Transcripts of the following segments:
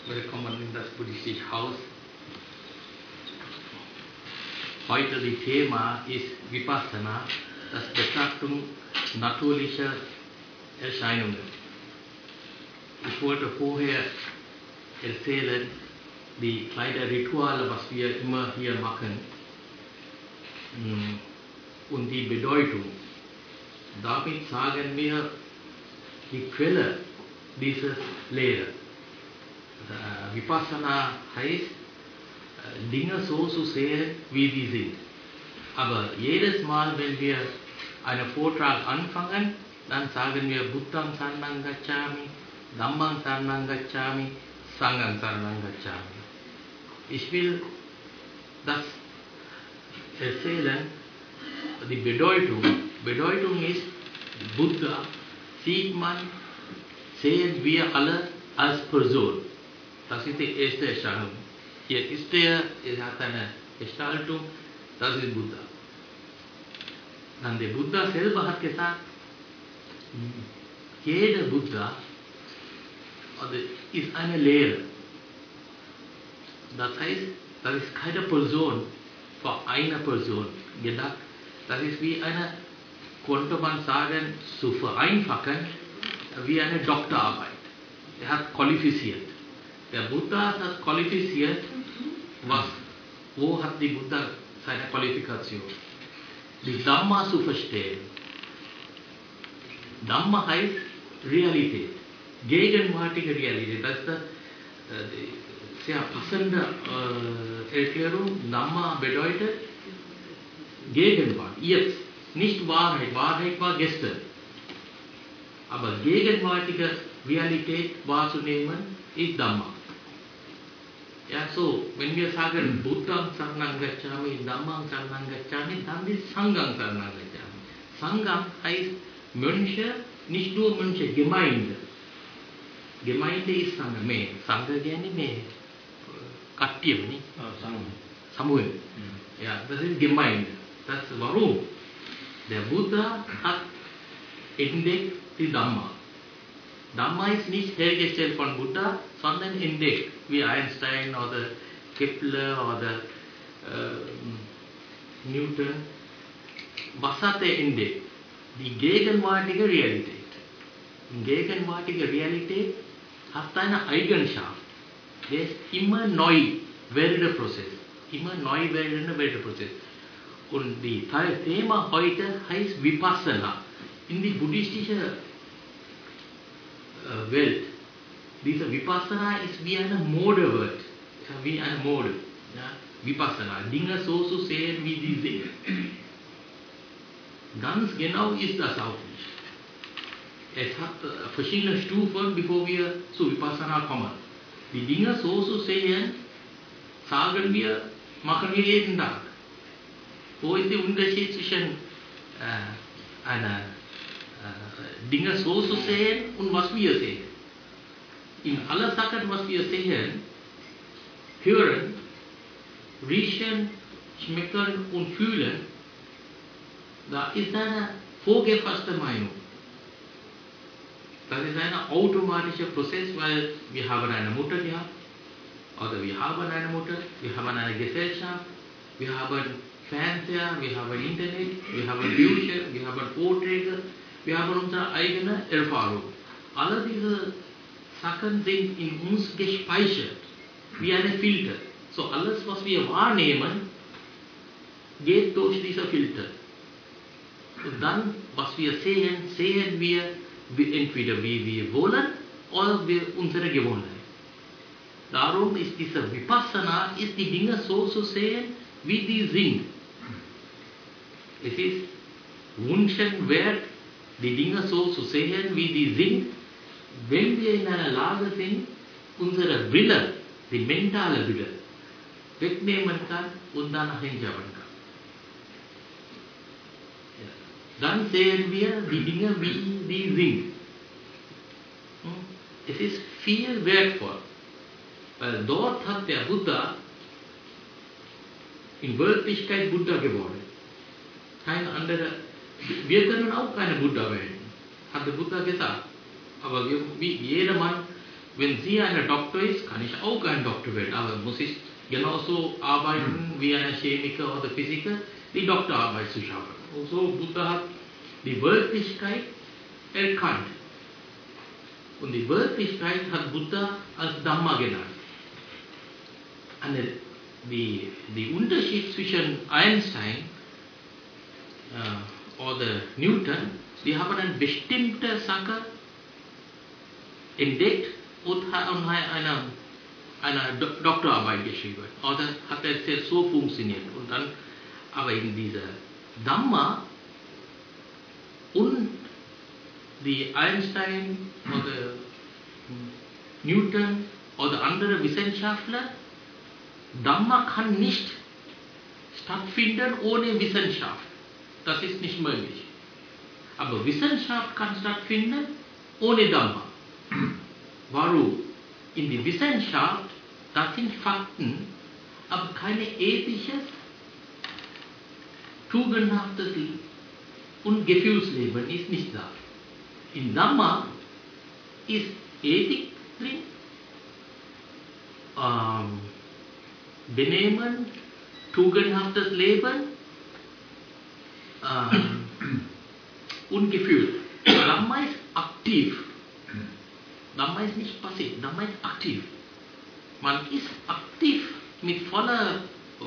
Willkommen in das buddhistische Haus. Heute das Thema ist Vipassana, das Betrachtung natürlicher Erscheinungen. Ich wollte vorher erzählen, die kleinen Rituale, was wir immer hier machen, und die Bedeutung. Damit sagen wir die Quelle dieses Lehre. Vipassana heißt, Dinge so zu sehen, wie sie sind. Aber jedes Mal, wenn wir einen Vortrag anfangen, dann sagen wir Buddham Saranang Gacchami, Dhammam Saranang Gacchami, Sangham Saranang Gacchami. Ich will das erzählen, die Bedeutung. Bedeutung ist, Buddha sehen wir alle als Person. Das ist die erste Erscheinung. Hier ist er hat eine Gestaltung, das ist Buddha. Dann der Buddha selber hat gesagt, jeder Buddha ist eine Lehre. Das heißt, das ist keine Person vor einer Person gedacht. Das ist wie eine, konnte man sagen, zu vereinfachen, wie eine Doktorarbeit. Er hat qualifiziert. Der Buddha hat qualifiziert, wo hat die Buddha seine Qualifikation? Die Dhamma zu verstehen. Dhamma heißt Realität, gegenwärtige Realität. Das ist die sehr passende Erklärung. Dhamma bedeutet Gegenwart, jetzt. Nicht Wahrheit. Wahrheit war gestern. Aber gegenwärtige Realität wahrzunehmen, ist Dhamma. Ja, so, wenn wir sagen, Buddham Saranang Gacchami, Dhammam Saranang Gacchami, dann ist Sangham Saranang Gacchami. Sangham heißt Mönche, nicht nur Mönche, Gemeinde. Gemeinde ist Sangha, mehr. Sangha කියන්නේ mehr. Kattiam, nicht? Samuel. Ja, das ist Gemeinde. Das warum? Der Buddha hat entdeckt die Dhamma. Dhamma ist nicht hergestellt von Buddha, sondern entdeckt, wie Einstein oder Kepler oder Newton. Was hat er entdeckt? Die gegenwärtige Realität. Die gegenwärtige Realität hat eine Eigenschaft. Der ist immer neu werdender Prozess. Immer neu werdender Prozess. Und das Thema heute heißt Vipassana. In die buddhistische Welt. Dieser Vipassana ist wie eine Modewort. Wie eine Mode. Ja? Vipassana. Dinge so zu sehen, wie sie sind. Ganz genau ist das auch nicht. Es hat verschiedene Stufen, bevor wir zu Vipassana kommen. Die Dinge so zu sehen, sagen wir, machen wir jeden Tag. Wo ist der Unterschied zwischen Dinge so zu sehen und was wir sehen? In aller Sachen, was wir sehen, hören, riechen, schmecken und fühlen, da ist eine vorgefasste Meinung. Das ist ein automatischer Prozess, weil wir haben eine Mutter gehabt, oder wir haben eine Mutter, wir haben eine Gesellschaft, wir haben Fernseher, wir haben Internet, wir haben Bücher, wir haben Vorträge, wir haben unsere eigene Erfahrung. Alle diese Sachen sind in uns gespeichert, wie ein Filter. So alles, was wir wahrnehmen, geht durch diese Filter. Und dann, was wir sehen, sehen wir entweder wie wir wollen oder wie unsere Gewohnheit. Darum ist dieser Vipassana, ist die Dinge so zu sehen, wie die sind. Es ist wünschenswert, die Dinge so zu sehen, wie die sind, wenn wir in einer Lage sind, unsere Brille, die mentale Brille, wegnehmen kann und danach hinschauen kann. Ja. Dann sehen wir die Dinge, wie die sind. Es ist viel wertvoll, weil dort hat der Buddha in Wirklichkeit Buddha geworden. Kein anderer. Wir können auch keine Buddha werden, hat der Buddha gesagt. Aber wie jedermann Wenn sie ein Doktor ist, kann ich auch ein Doktor werden, aber muss ich genauso arbeiten wie ein Chemiker oder Physiker, die Doktorarbeit zu schaffen. Und so Buddha hat die Wirklichkeit erkannt. Und die Wirklichkeit hat Buddha als Dhamma genannt. Die Unterschied zwischen Einstein oder Newton, die haben eine bestimmte Sache entdeckt und haben eine Doktorarbeit geschrieben. Oder hat es so funktioniert. Und dann, aber in dieser Dhamma und die Einstein oder Newton oder andere Wissenschaftler, Dhamma kann nicht stattfinden ohne Wissenschaft. Das ist nicht möglich. Aber Wissenschaft kann stattfinden ohne Dhamma. Warum? In der Wissenschaft, das sind Fakten, aber keine ethisches, tugendhaftes und Gefühlsleben ist nicht da. In Dhamma ist Ethik drin, Benehmen, tugendhaftes Leben und Gefühl. Dhamma ist aktiv. Dhamma ist nicht passiv, Dhamma ist aktiv. Man ist aktiv mit voller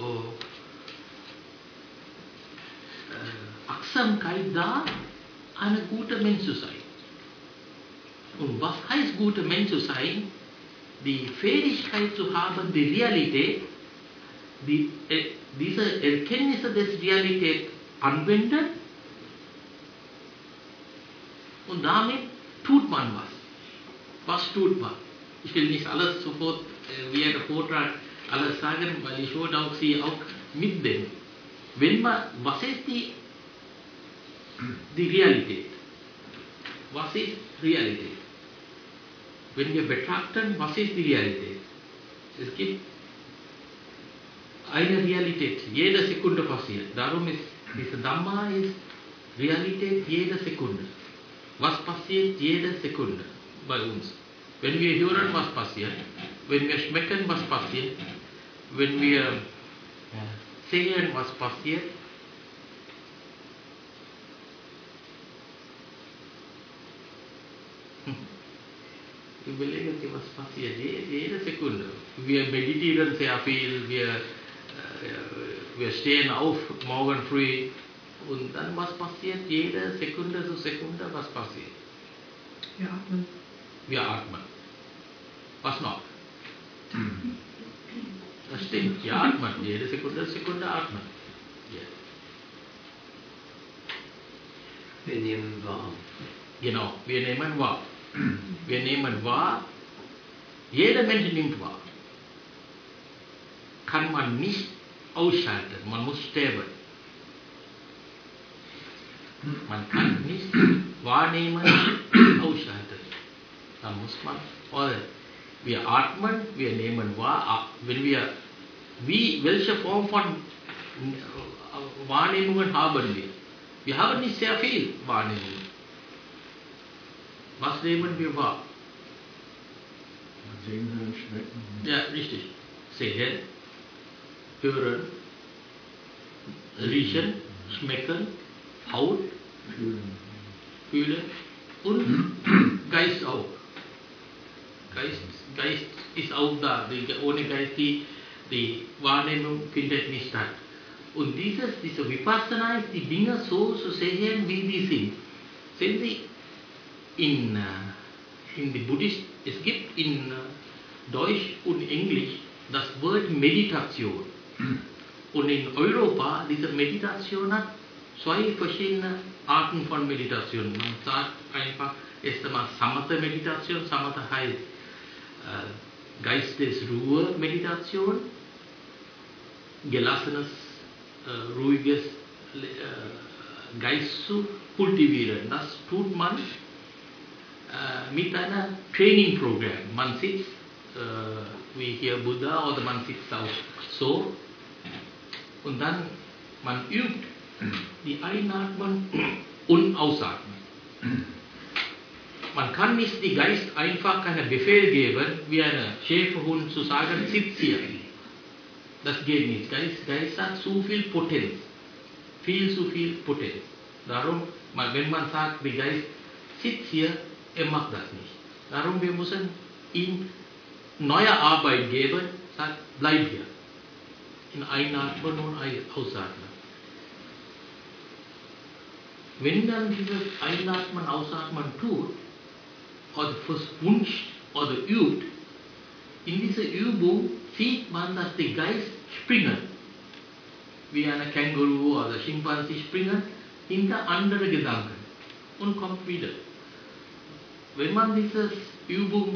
Achtsamkeit da, ein guter Mensch zu sein. Und was heißt guter Mensch zu sein? Die Fähigkeit zu haben, die Realität, diese Erkenntnisse des Realität anwenden und damit tut man was. Was tut man? Ich will nicht alles sofort wie ein Vortrag alles sagen, weil ich wollte auch Sie auch mitdenken. Was ist die Realität? Was ist Realität? Wenn wir betrachten, was ist die Realität? Es gibt eine Realität, jede Sekunde passiert. Darum ist diese Dhamma ist Realität jede Sekunde. Was passiert jede Sekunde bei uns? Wenn wir hören, was passiert? Wenn wir schmecken, was passiert? Wenn wir sehen, was passiert? Überlegen Sie, was passiert jede Sekunde. Wir meditieren sehr viel, wir stehen auf morgen früh und dann was passiert? Jede Sekunde zu Sekunde, was passiert? Wir atmen. Wir atmen. Was noch? Das stimmt, wir atmen. Jede Sekunde zu Sekunde atmen. Yes. Wir nehmen wahr. Genau, wir nehmen wahr. Wir nehmen wahr, jeder Mensch nimmt wahr. Kann man nicht ausschalten, man muss sterben. Man kann nicht wahrnehmen, ausschalten. Dann muss man, oder wir atmen, wir nehmen wahr, wenn wir, welche Form von Wahrnehmungen haben wir? Wir haben nicht sehr viel Wahrnehmungen. Was nehmen wir wahr? Sehen, hören, schmecken. Ja, richtig. Sehen, hören, riechen, schmecken, Haut, fühlen und Geist auch. Geist ist auch da. Ohne Geist die Wahrnehmung findet nicht statt. Und diese Vipassana ist die Dinge so zu sehen, wie die sind. Sehen Sie, in die Buddhist, es gibt in Deutsch und Englisch das Wort Meditation. Und in Europa, diese Meditation hat zwei verschiedene Arten von Meditation. Man sagt einfach, erst einmal Samatha-Meditation. Samatha heißt Geistesruhe-Meditation, gelassenes, ruhiges Geist zu kultivieren. Das tut man mit einem Training-Programm. Man sitzt wie hier Buddha oder man sitzt auch so und dann man übt die Einatmen und Ausatmen. man kann nicht die Geist einfach einen Befehl geben, wie ein Schäferhund zu sagen, sitz hier. Das geht nicht. Geist hat zu viel Potenz. Viel zu viel Potenz. Darum, wenn man sagt, der Geist sitzt hier, er macht das nicht. Darum, wir müssen ihm neue Arbeit geben, sagt, bleib hier. In Einatmen und Ausatmen. Wenn dann dieses Einatmen, Ausatmen tut, oder wünscht oder übt, in dieser Übung sieht man, dass der Geist springen, wie eine Känguru oder Schimpanse springen, hinter andere Gedanken und kommt wieder. Wenn man diese Übung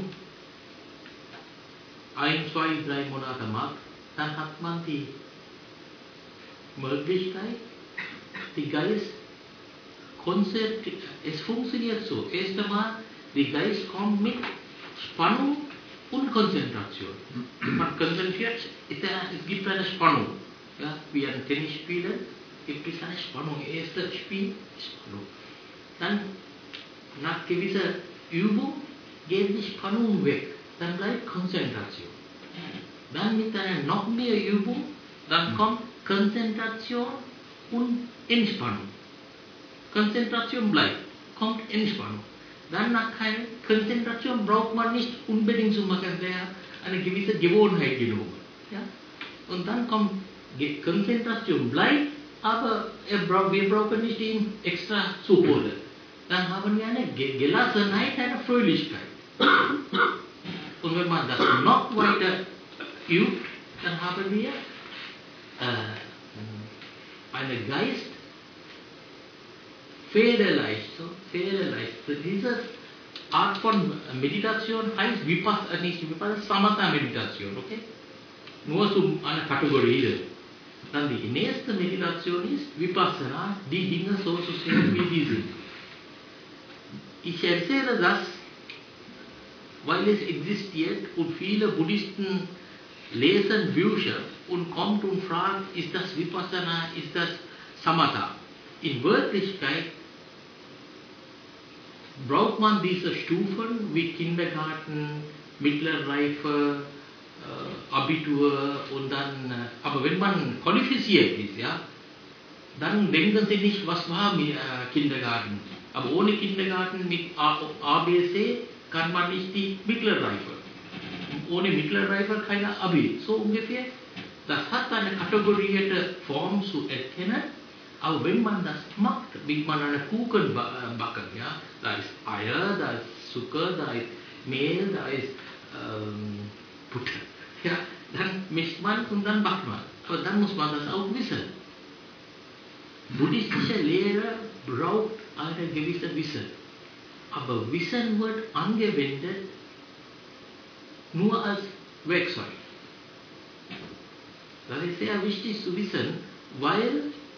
1, 2, 3 Monate macht, dann hat man die Möglichkeit, die Geist konzentriert. Es funktioniert so. Erst einmal, der Geist kommt mit Spannung und Konzentration. Wenn man konzentriert, es gibt eine Spannung. Ja, wie ein Tennisspieler gibt es eine Spannung. Erstes Spiel, Spannung. Dann, nach gewisser Übung, geht die Spannung weg. Dann bleibt Konzentration. Dann mit einer noch mehr Übung, dann kommt Konzentration und Entspannung. Konzentration bleibt, kommt Entspannung. Dann nach keiner Konzentration braucht man nicht unbedingt zu machen, der eine gewisse Gewohnheit genommen. Ja? Und dann kommt Konzentration bleibt, aber wir brauchen nicht ihn extra zu holen. Dann haben wir eine Gelassenheit, eine Fröhlichkeit. Und wenn man das noch weiter übt, dann haben wir einen Geist federleicht. Diese Art von Meditation heißt Vipassana, Samatha-Meditation, okay? Nur zu einer Kategorie. Dann die nächste Meditation ist Vipassana, die Dinge so zu sehen, wie die sind. Ich erzähle das, weil es existiert und viele Buddhisten lesen Bücher und kommen und fragen, ist das Vipassana, ist das Samatha? In Wirklichkeit braucht man diese Stufen wie Kindergarten, mittlere Reife, Abitur und dann, aber wenn man qualifiziert ist, ja, dann denken Sie nicht, was war mit Kindergarten. Aber ohne Kindergarten mit ABC kann man nicht die mittlere Reife. Ohne mittlere Reife keine Abi. So ungefähr. Das hat eine kategorierte Form zu erkennen. Aber wenn man das macht, wie man einen Kuchen backen, ja, da ist Eier, da ist Zucker, da ist Mehl, da ist Butter. Ja, dann mischt man und dann backt man. Aber dann muss man das auch wissen. Buddhistische Lehre braucht eine gewisse Wissen. Aber Wissen wird angewendet nur als Werkzeug. Das ist sehr wichtig zu wissen, weil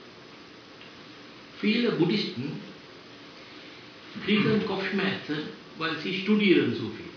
viele Buddhisten kriegen Kopfschmerzen, weil sie studieren zu viel.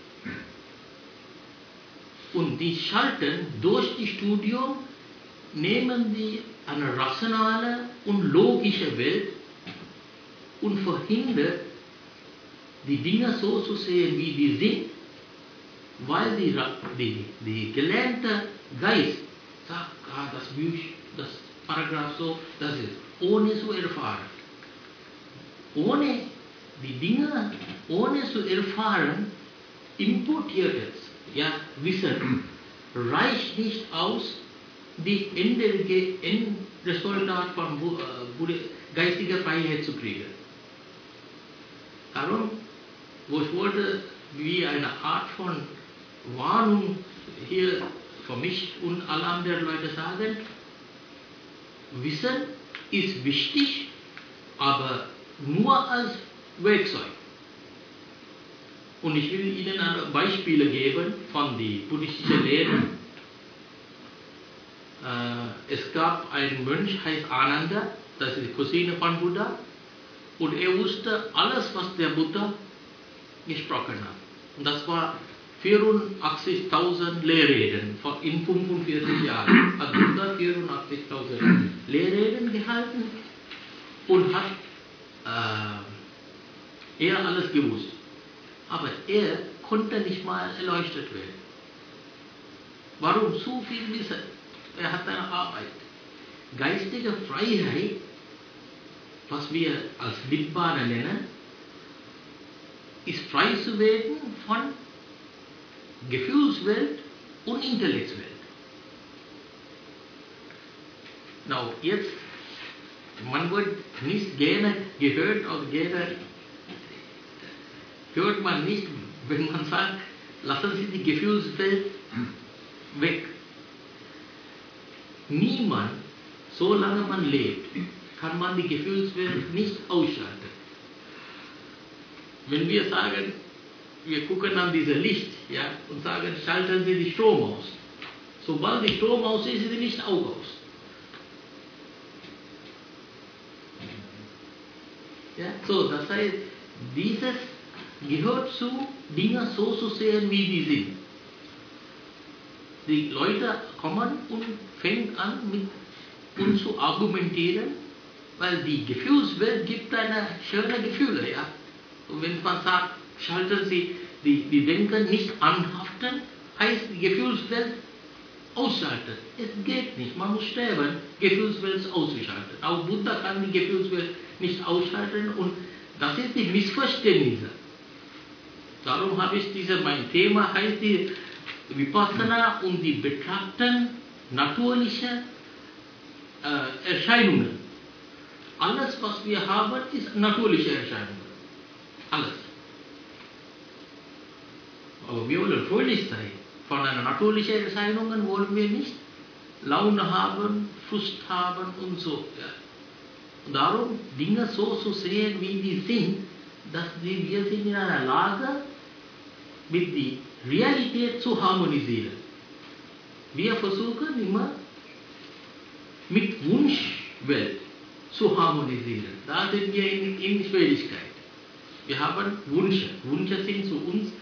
Und die schalten durch das Studium, nehmen sie eine rationale und logische Welt und verhindern, die Dinge so zu sehen, wie die sind, weil die gelernte Geist sagt, das Buch, das Paragraph so, das ist, ohne zu erfahren. Ohne die Dinge, ohne zu erfahren, importiertes Wissen reicht nicht aus, die Endresultat von geistiger Freiheit zu kriegen. Darum, wo ich wollte, wie eine Art von Warnung hier für mich und alle anderen Leute sagen, Wissen ist wichtig, aber nur als Werkzeug. Und ich will Ihnen Beispiele geben von der buddhistischen Lehre. Es gab einen Mönch, heißt Ananda, das ist die Cousine von Buddha, und er wusste alles, was der Buddha gesprochen hat. Und das war 84.000 Lehrreden in 45 Jahren. Hat Buddha 84.000 Lehrreden gehalten und hat er alles gewusst. aber er konnte nicht mal erleuchtet werden. Warum? So viel Wissen. Er hat eine Arbeit. Geistige Freiheit, was wir als Nibbana nennen, ist frei zu werden von Gefühlswelt und Intellektswelt. Now, jetzt, man wird nicht gerne gehört oder gerne hört man nicht, wenn man sagt, lassen Sie die Gefühlswelt weg. Niemand, solange man lebt, kann man die Gefühlswelt nicht ausschalten. Wenn wir sagen, wir gucken an dieses Licht, ja, und sagen, schalten Sie den Strom aus. Sobald der Strom aus ist, ist das Licht auch aus. Ja, so, das heißt, dieses gehört zu, Dinge so zu sehen, wie die sind. Die Leute kommen und fangen an, mit uns zu argumentieren, weil die Gefühlswelt gibt eine schöne Gefühle, ja. Und wenn man sagt, schalten Sie die Denken nicht anhaften, heißt die Gefühlswelt ausschalten. Es geht nicht, man muss sterben, Gefühlswelt auszuschalten. Auch Buddha kann die Gefühlswelt nicht ausschalten und das ist die Missverständnisse. Darum habe ich mein Thema heißt die Vipassana und die betrachten natürliche Erscheinungen. Alles, was wir haben, ist natürliche Erscheinungen. Alles. Aber wir wollen fröhlich sein. Von einer natürlichen Erscheinungen wollen wir nicht Laune haben, Frust haben und so. Ja. Und darum, Dinge so zu sehen, wie die sind, dass wir sind in einer Lage, mit der Realität zu harmonisieren. Wir versuchen immer, mit Wunschwelt zu harmonisieren. Da sind wir in Schwierigkeit. Wir haben Wünsche. Wünsche sind zu uns,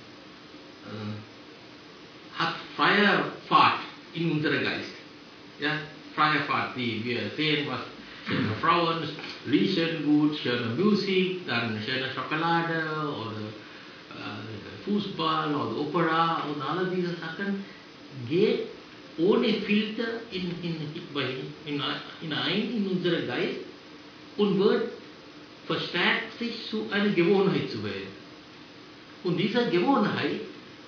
hat freie Fahrt in unserem Geist. Ja, freie Fahrt, die wir sehen, was schöne Frauen, riechen gut, schöne Musik, dann schöne Schokolade oder Fußball oder Opera und alle diese Sachen geht ohne Filter hinein in unseren Geist und wird verstärkt sich zu einer Gewohnheit zu werden. Und diese Gewohnheit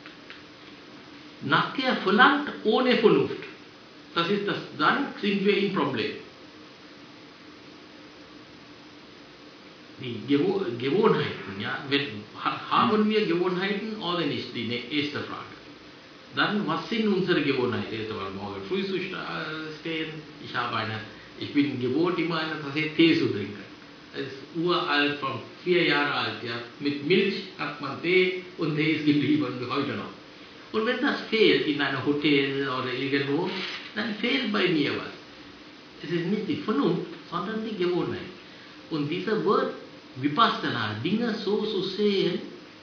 nachher verlangt ohne Vernunft. Das ist das, dann sind wir im Problem. Die Gewohnheiten, ja, haben wir Gewohnheiten oder nicht, die erste Frage. Dann, was sind unsere Gewohnheiten? Erst einmal morgen früh zu stehen. Ich bin gewohnt, immer eine Tasse Tee zu trinken. Das ist uralt, von 4 Jahren alt. Ja. Mit Milch hat man Tee und Tee ist geblieben heute noch. Und wenn das fehlt in einem Hotel oder irgendwo, dann fehlt bei mir was. Es ist nicht die Vernunft, sondern die Gewohnheit. Und dieser Wort Vipassana, Dinge so zu sehen,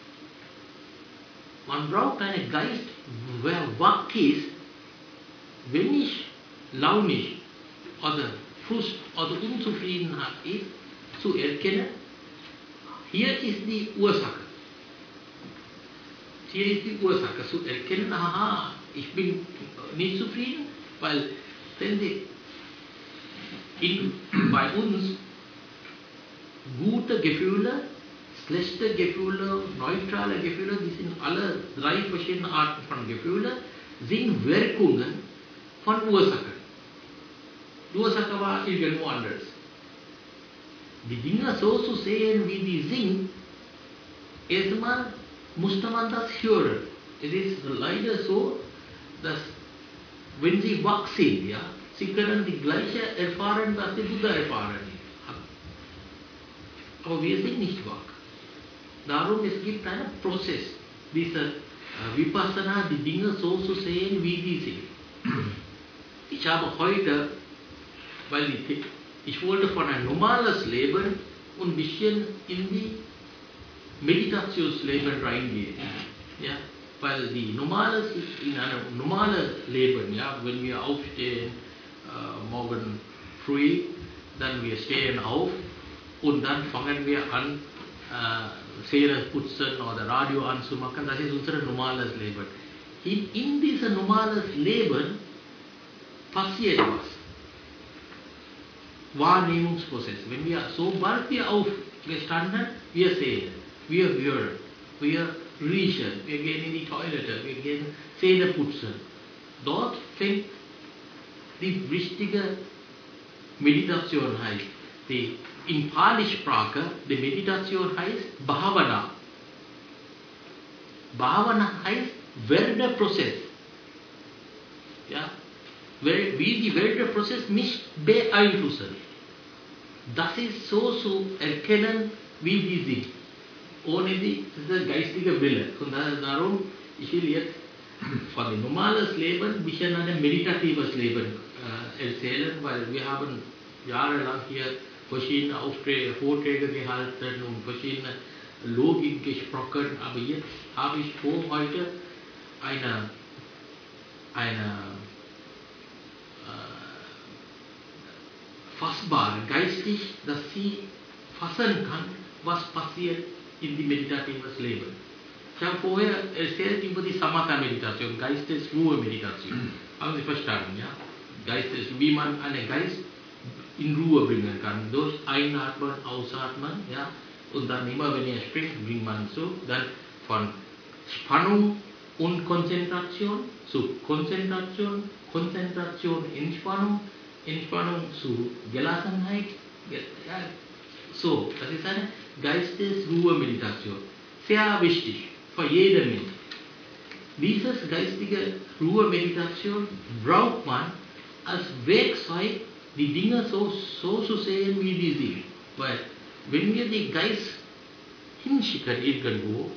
man braucht einen Geist, wer wach ist, wenn ich launig oder Frust oder Unzufriedenheit ist, zu erkennen, hier ist die Ursache. Hier ist die Ursache, zu erkennen, aha, ich bin nicht zufrieden, weil ständig bei uns gute Gefühle, schlechte Gefühle, neutrale Gefühle, die sind alle 3 verschiedene Arten von Gefühlen, sind Wirkungen von Ursachen. Die Ursache war irgendwo anders. Die Dinge so zu sehen, wie die sind, erstmal musste man das hören. Es ist leider so, dass wenn Sie wach sind, ja, Sie können die gleiche erfahren, was die Buddha erfahren hat. Aber wir sind nicht wach. Darum es gibt einen Prozess, dieser Vipassana, die Dinge so zu sehen, wie die sind. Ich habe heute, weil ich wollte von einem normales Leben und ein bisschen in die Meditationsleben reingehen. Ja? Weil in einem normalen Leben, ja, wenn wir aufstehen, morgen früh, dann wir stehen auf und dann fangen wir an, Seelenputzen oder Radio anzumachen, das ist unser normales Leben. In diesem normales Leben passiert was. Wahrnehmungsprozess. Sobald wir aufgestanden, wir sehen, wir hören, wir riechen, wir gehen in die Toilette, wir gehen Zähne putzen. Dort fängt die richtige Meditation heißt. In Pali-Sprache, die Meditation heißt Bhavana. Bhavana heißt Werdeprozess. Ja? Wie die Werdeprozess nicht beeinflussen. Das ist so zu erkennen, wie die sind. Ohne diese geistige Brille. Und darum, ich will jetzt von dem normales Leben ein bisschen ein meditatives Leben erzählen, weil wir haben jahrelang hier verschiedene Vorträge gehalten und verschiedene Logik gesprochen, aber jetzt habe ich vor, heute eine fassbare, geistig, dass sie fassen kann, was passiert in die meditatives Leben. Ich habe vorher erzählt über die Samatha-Meditation, Geistesruhe-Meditation. Haben Sie verstanden, ja? Wie man einen Geist in Ruhe bringen kann. Durch Einatmen, Ausatmen, ja? Und dann immer, wenn er spricht, bringt man so. Dann von Spannung und Konzentration zu Konzentration, Konzentration, Entspannung, Entspannung zu Gelassenheit. Ja, so, das ist eine Geistesruhe-Meditation. Sehr wichtig für jeden Mensch. Diese geistige Ruhe-Meditation braucht man als Werkzeug, die Dinge so zu sehen, wie die sind. Weil, wenn wir den Geist hinschicken irgendwo,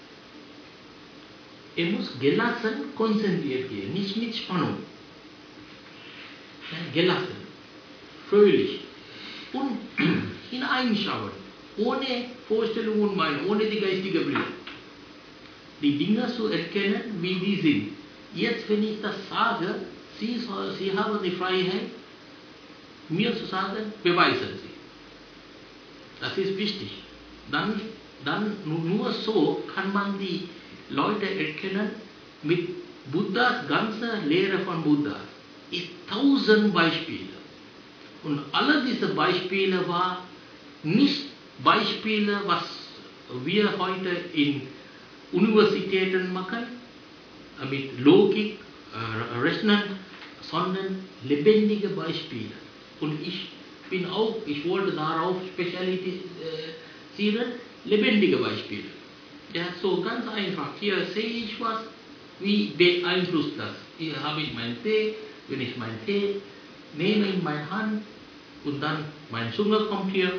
er muss gelassen, konzentriert gehen, nicht mit Spannung. Ja, gelassen, fröhlich und hineinschauen, ohne Vorstellung und Meinung, ohne die geistige Brille. Die Dinge zu erkennen, wie die sind. Jetzt, wenn ich das sage, Sie haben die Freiheit, mir zu sagen, beweisen Sie. Das ist wichtig. Dann nur so kann man die Leute erkennen, mit Buddhas ganze Lehre von Buddha ist 1000 Beispiele. Und alle diese Beispiele waren nicht Beispiele, was wir heute in Universitäten machen, mit Logik, Rechnen, sondern lebendige Beispiele. Und ich wollte darauf spezialisieren, lebendige Beispiele. Ja, so ganz einfach. Hier sehe ich was, wie beeinflusst das? Hier habe ich meinen Tee, wenn ich meinen Tee nehme in meine Hand und dann meine Zunge kommt hier,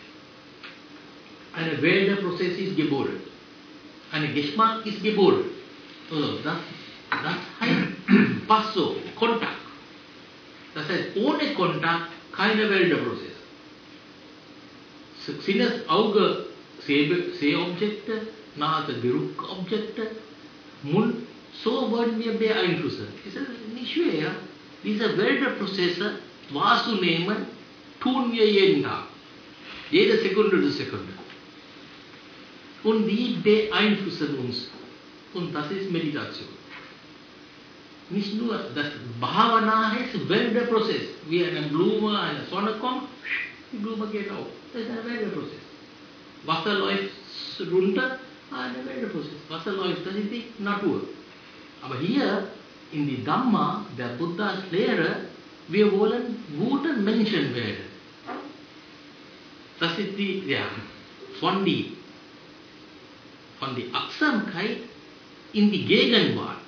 ein Werdeprozess ist geboren. Ein Geschmack ist geboren. Also das heißt Passo, Kontakt. Das heißt, ohne Kontakt keine Werdeprozess. Sinnes, Auge, Sehobjekte, Nase, Geruchobjekte, Mund, so wollen wir beeinflussen. Das ist nicht schwer, ja? Diese Werdeprozesse wahrzunehmen, tun wir jeden Tag. Jede Sekunde zu Sekunde. Und die beeinflussen uns. Und das ist Meditation. Nicht nur, das Bhavana heißt Werdeprozess. Wie eine Blume, eine Sonne kommt, die Blume geht auf. Das ist ein Werdeprozess. Wasser läuft runter, ein Werdeprozess. Wasser läuft, das ist die Natur. Aber hier in die Dhamma, der Buddhas Lehre, wir wollen gute Menschen werden. Das ist die, ja, von die Achtsamkeit in die Gegenwart.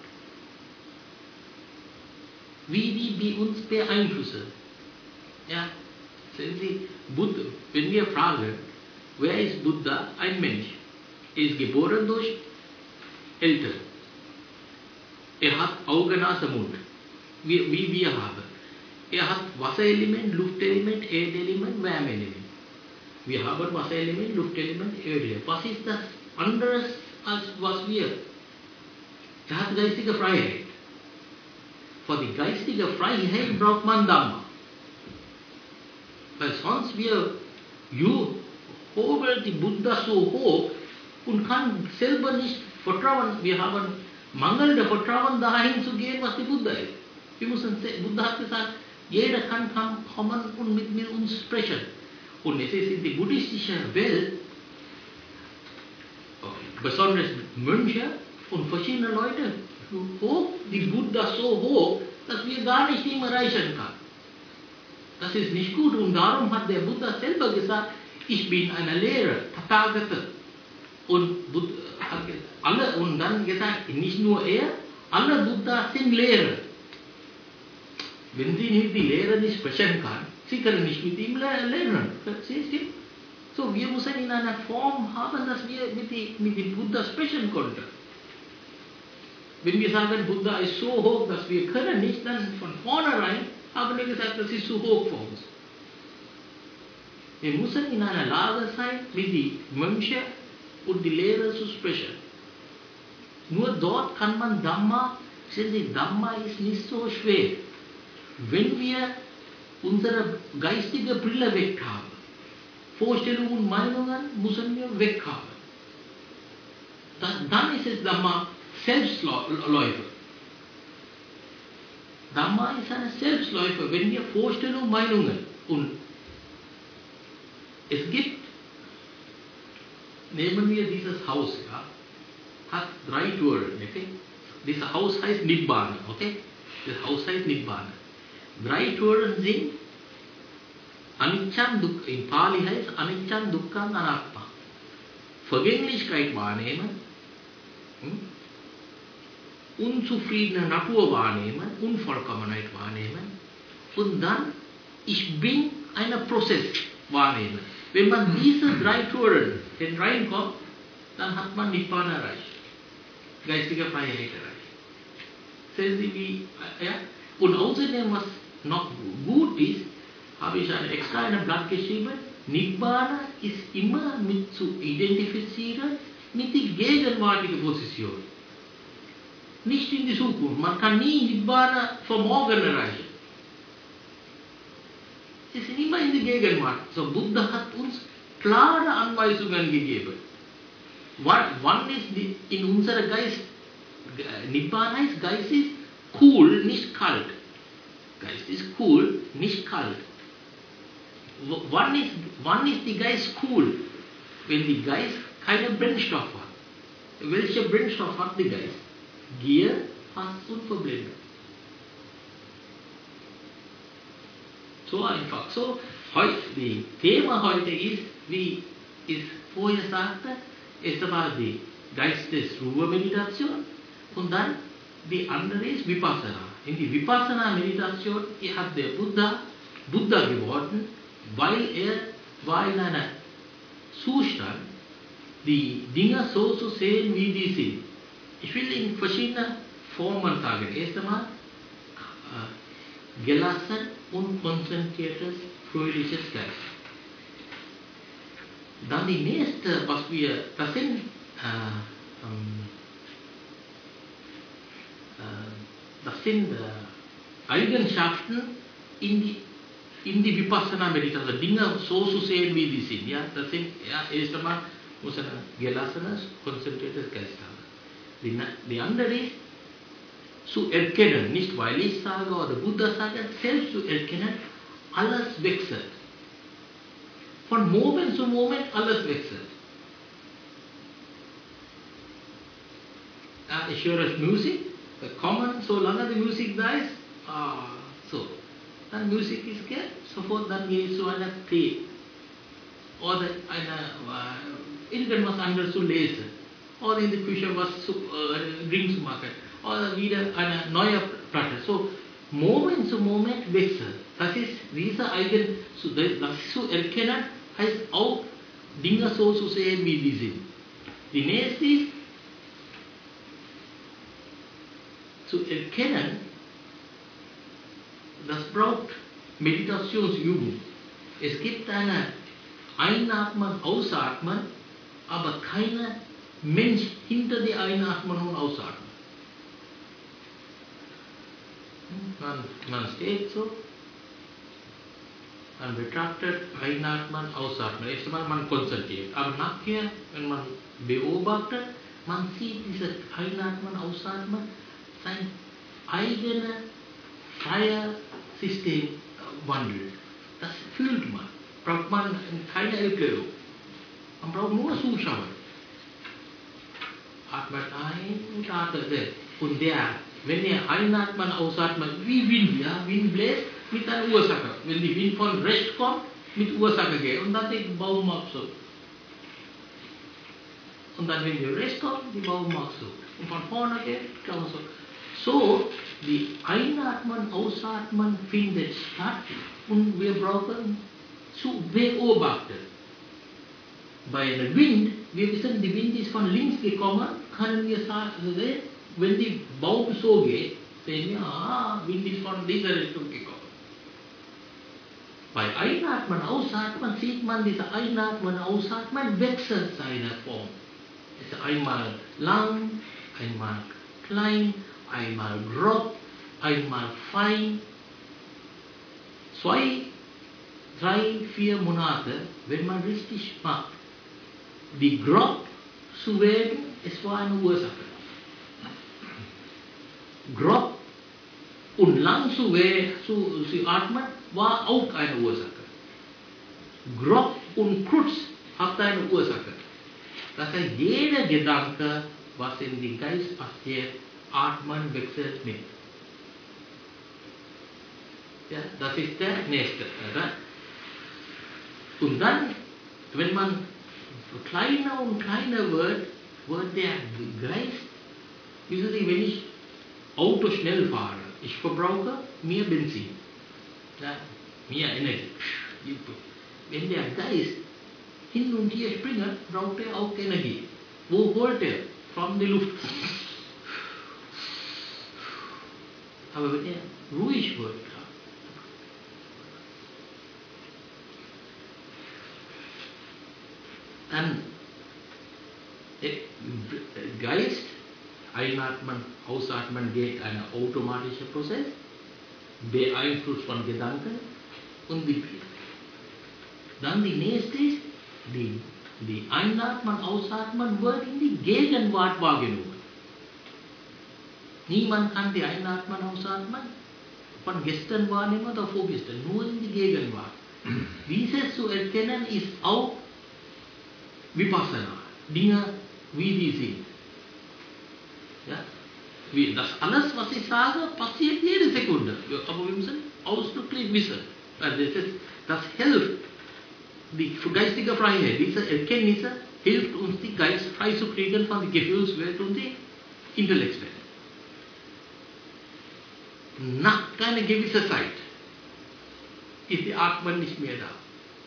Wie die uns beeinflussen. Ja, sehen Sie, Buddha, wenn wir fragen, wer ist Buddha? Ein Mensch. Er ist geboren durch Eltern. Er hat Augen, Nase, Mund. Wie wir haben. Er hat Wasserelement, Luftelement, Erdelement, Wärmeelement. Wir haben Wasserelement, Luftelement, Erdelement. Was ist das anderes als was wir? Er hat geistige Freiheit. Für die geistige Freiheit braucht man Dhamma. Weil sonst wir hoben die Buddha so hoch, und kann selber nicht vertrauen. Wir haben mangelnde Vertrauen dahin zu gehen, was die Buddha ist. Wir müssen, Buddha hat gesagt, jeder kann kommen und mit uns sprechen. Und es ist in der buddhistischen Welt, besonders Mönche und verschiedene Leute, hoch, die Buddha so hoch, dass wir gar nicht ihm erreichen können. Das ist nicht gut und darum hat der Buddha selber gesagt, ich bin eine Lehrer, Tathagata. Und, und dann gesagt, nicht nur er, alle Buddhas sind Lehrer. Wenn sie mit die Lehrer nicht sprechen kann, sie können nicht mit ihm lernen. Verstehst du? So, wir müssen in einer Form haben, dass wir mit dem Buddha sprechen konnten. Wenn wir sagen, Buddha ist so hoch, dass wir können nicht, dann von vornherein haben wir gesagt, das ist zu hoch für uns. Wir müssen in einer Lage sein, mit den Mönchen und die Lehrer zu sprechen. Nur dort kann man Dhamma, sehen Sie, Dhamma ist nicht so schwer. Wenn wir unsere geistige Brille weg haben, Vorstellungen und Meinungen müssen wir weg haben. Dann ist es Dhamma Selbstläufer. Dhamma ist ein Selbstläufer, wenn wir Vorstellungen, Meinungen und es gibt, nehmen wir dieses Haus, ja, hat 3 Türen, okay? Dieses Haus heißt Nibbana, okay? Das Haus heißt Nibbana. 3 Türen sind Aniccan, in Pali heißt Aniccan, Dukkhan, Anatta. Vergänglichkeit wahrnehmen, unzufriedene Natur wahrnehmen, Unvollkommenheit wahrnehmen und dann ich bin ein Prozess wahrnehmen. Wenn man diese 3 Türen reinkommt, dann hat man Nibbana erreicht. Geistige Freiheit erreicht. Sehen Sie wie, ja? Und außerdem, was noch gut ist, habe ich extra ein Blatt geschrieben, Nibbana ist immer mit zu identifizieren mit der gegenwärtigen Position. Nicht in die Zukunft. Man kann nie Nibbana von morgen erreichen. Es ist immer in der Gegenwart. So Buddha hat uns klare Anweisungen gegeben. Wann ist in unserem Geist, Nibbana ist, Geist ist cool, nicht kalt. Geist ist cool, nicht kalt. Wann ist die Geist cool? Wenn die Geist keinen Brennstoff hat. Welcher Brennstoff hat die Geist? Gier, Hass und Verblendung. So einfach. So, das Thema heute ist, wie ich vorher sagte, es war die Geistesruhe-Meditation und dann die andere ist Vipassana. In die Vipassana-Meditation hat der Buddha geworden, weil er war in einem Zustand, die Dinge so zu sehen, wie die sind. Ich will in verschiedenen Formen sagen. Erst einmal gelassen und konzentriertes, fröhliches Geist. Dann die nächste, was wir, das sind Eigenschaften in die Vipassana-Meditation, Dinge so zu sehen, wie die sind. Ja? Das sind, ja, erst einmal muss ein gelassenes, konzentriertes Geist haben. Die andere ist, zu erkennen, nicht weil ich sage oder Buddha sagt, selbst zu erkennen, alles wechselt. Von Moment zu Moment alles wechselt. Ja, ich höre Musik, kommen, solange die Musik da ist, so. Dann Musik ist geht, sofort dann gehe ich zu einer Tee oder irgendwas anderes zu lesen oder in der Küche was zu Drink zu machen oder wieder eine neue Platte. So Moment zu Moment wechselt. Das ist diese das zu erkennen, heißt auch Dinge so zu sehen, wie die sind. Die nächste ist zu erkennen, das braucht Meditationsübung. Es gibt eine Einatmen, Ausatmen, aber kein Mensch hinter die Einatmen und Ausatmen. Man steht so Man betrachtet Einatmen, Ausatmen. Erstmal man konzentriert. Aber nachher, wenn man beobachtet, man sieht dieses Einatmen, Ausatmen, sein eigenes freies System wandelt. Das fühlt man. Braucht man keine Erklärung. Man braucht nur zuschauen. Atmet ein und atmet weg. Und wenn er einatmet, ausatmet, wie Wind, ja, Wind bläst mit einer Ursache. Wenn die Wind von rechts kommt, mit Ursache geht. Und dann den Baum ab so. Und dann, wenn die rechts kommt, die Baum ab so. Und von vorne geht, kann man so. So, die Einatmen, Ausatmen findet statt und wir brauchen zu beobachten. Bei einem Wind, wir wissen, der Wind ist von links gekommen, können wir sagen, wenn die Baum so geht, sehen wir, Wind ist von dieser Richtung gekommen. Bei Einatmen, Ausatmen sieht man, diese Einatmen, Ausatmen wechselt seine Form. Es ist einmal lang, einmal klein, einmal grob, einmal fein. 2, 3, 4 Monate, wenn man richtig macht, die grob zu werden, es war eine Ursache. Grob und lang zu atmen, war auch eine Ursache. Grob und kurz hat eine Ursache. Das heißt, jeder Gedanke, was in den Geist passiert, atmen wechselt mit. Ja, das ist der nächste. Oder? Und dann, wenn man kleiner und kleiner wird der Geist, wissen Sie, wenn ich Auto schnell fahre, ich verbrauche mehr Benzin, ja, mehr Energie. Wenn der Geist hin und her springt, braucht er auch Energie. Wo holt er? Von der Luft. Aber wenn er ruhig wird, dann der Geist, einatmen, ausatmen geht ein automatischer Prozess, beeinflusst von Gedanken und dann die nächste ist, die Einatmen, Ausatmen wird in die Gegenwart wahrgenommen. Niemand kann die Einatmen, Ausatmen von gestern wahrnehmen oder vorgestern, nur in die Gegenwart. Dieses zu erkennen ist auch Vipassana, Dinge wie die sind. Ja? Das alles, was ich sage, passiert jede Sekunde. Aber wir müssen ausdrücklich wissen. Das hilft, die geistige Freiheit, diese Erkenntnisse hilft uns, die Geist frei zu kriegen von der Gefühlswelt und der Intellektswelt. Nach einer gewissen Zeit ist die Atmen nicht mehr da.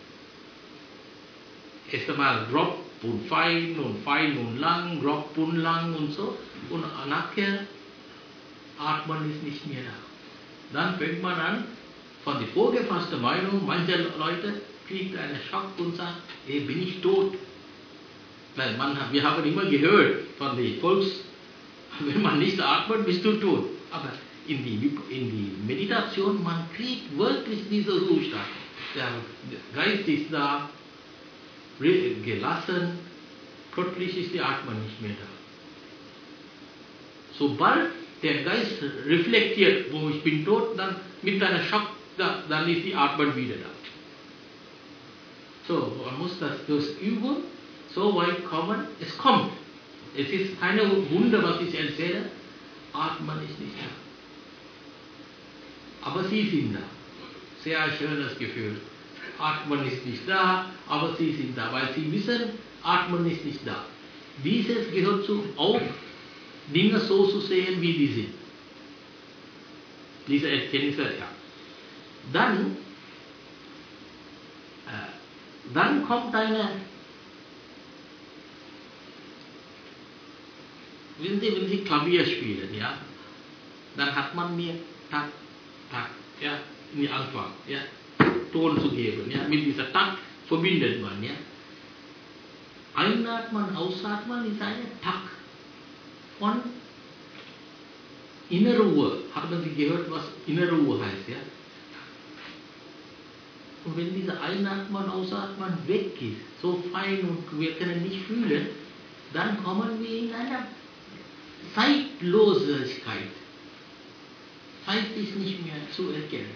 Erst einmal grob und fein und lang, grob und lang und so. Und nachher Atmen ist nicht mehr da. Dann fängt man an, von der vorgefassten Meinung, manche Leute kriegt einen Schock und sagt, hey, bin ich tot? Weil wir haben immer gehört von den Volks, wenn man nicht atmet, bist du tot. Aber in die Meditation, man kriegt wirklich diesen Zustand. Der Geist ist da, gelassen, plötzlich ist die Atmung nicht mehr da. Sobald der Geist reflektiert, wo ich bin tot, dann mit einem Schock, dann ist die Atmung wieder da. So, man muss das durch Übung so weit kommen, es kommt. Es ist keine Wunder, was ich erzähle, Atmen ist nicht da. Aber sie sind da. Sehr schönes Gefühl. Atmen ist nicht da, aber sie sind da, weil sie wissen, Atmen ist nicht da. Dieses gehört zu auch, Dinge so zu sehen, wie die sind. Diese Erkenntnisse, ja. Dann kommt wenn Sie Klavier spielen, ja, dann hat man mir Takt, ja, in den Anfang, ja, Ton zu geben, ja, mit dieser Takt verbindet man, ja. Einatmen, Ausatmen ist eine Takt von innere Ruhe. Haben Sie gehört, was innere Ruhe heißt, ja? Und wenn diese Einatmen und Ausatmen weg ist, so fein und wir können nicht fühlen, dann kommen wir in eine Zeitlosigkeit. Zeit ist nicht mehr zu erkennen.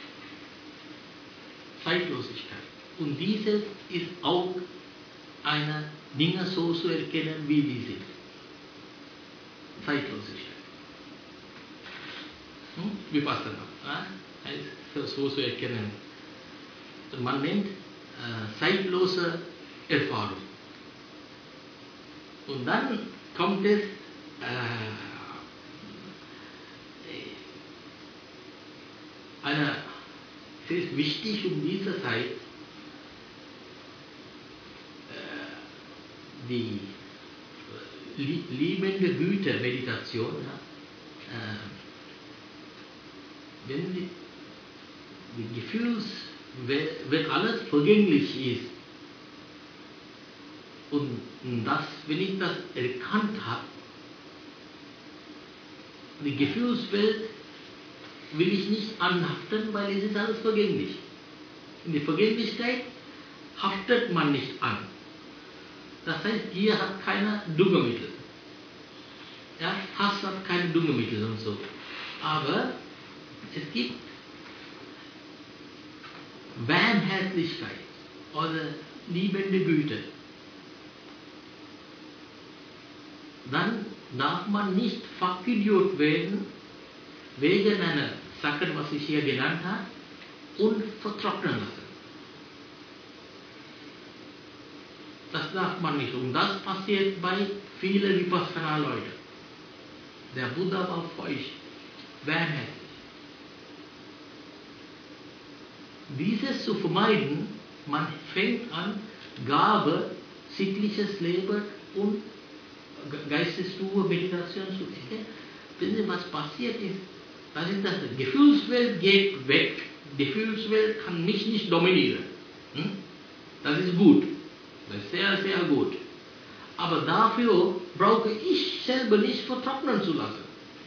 Zeitlosigkeit. Und dieses ist auch eine Dinge so zu erkennen, wie die sind. Zeitlosigkeit. Vipassana. So zu erkennen. Man nennt zeitlose Erfahrung. Und dann kommt es es ist wichtig um diese Zeit die liebende Güte Meditation, wenn die Gefühls, wenn alles vergänglich ist und das, wenn ich das erkannt habe, die Gefühlswelt will ich nicht anhaften, weil es ist alles vergänglich. In der Vergänglichkeit haftet man nicht an. Das heißt, Gier hat keine Düngemittel. Ja, Hass hat keine Düngemittel und so. Aber es gibt Barmherzigkeit oder liebende Güte. Dann darf man nicht Fakidiot werden wegen einer Sache, was ich hier genannt habe, und vertrocknen lassen. Das darf man nicht. Und das passiert bei vielen Vipassana-Leuten. Der Buddha war feucht, barmherzig. Dieses zu vermeiden, man fängt an, Gabe, sittliches Leben und Geistesruhe, Meditation zu erkennen. Wissen Sie, was passiert ist? Das ist das, die Gefühlswelt geht weg. Die Gefühlswelt kann mich nicht dominieren. Das ist gut. Das ist sehr, sehr gut. Aber dafür brauche ich selber nicht vertrocknen zu lassen.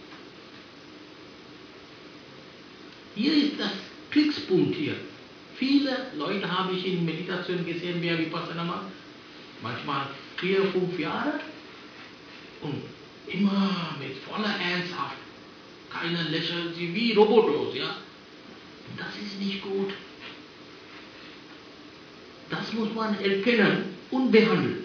Hier ist das Kriegspunkt hier. Viele Leute habe ich in Meditation gesehen, wer Vipassana macht. Manchmal 4, 5 Jahre. Und immer mit voller Ernsthaft. Keiner lächelt sie wie Roboter, ja. Das ist nicht gut. Das muss man erkennen und behandeln.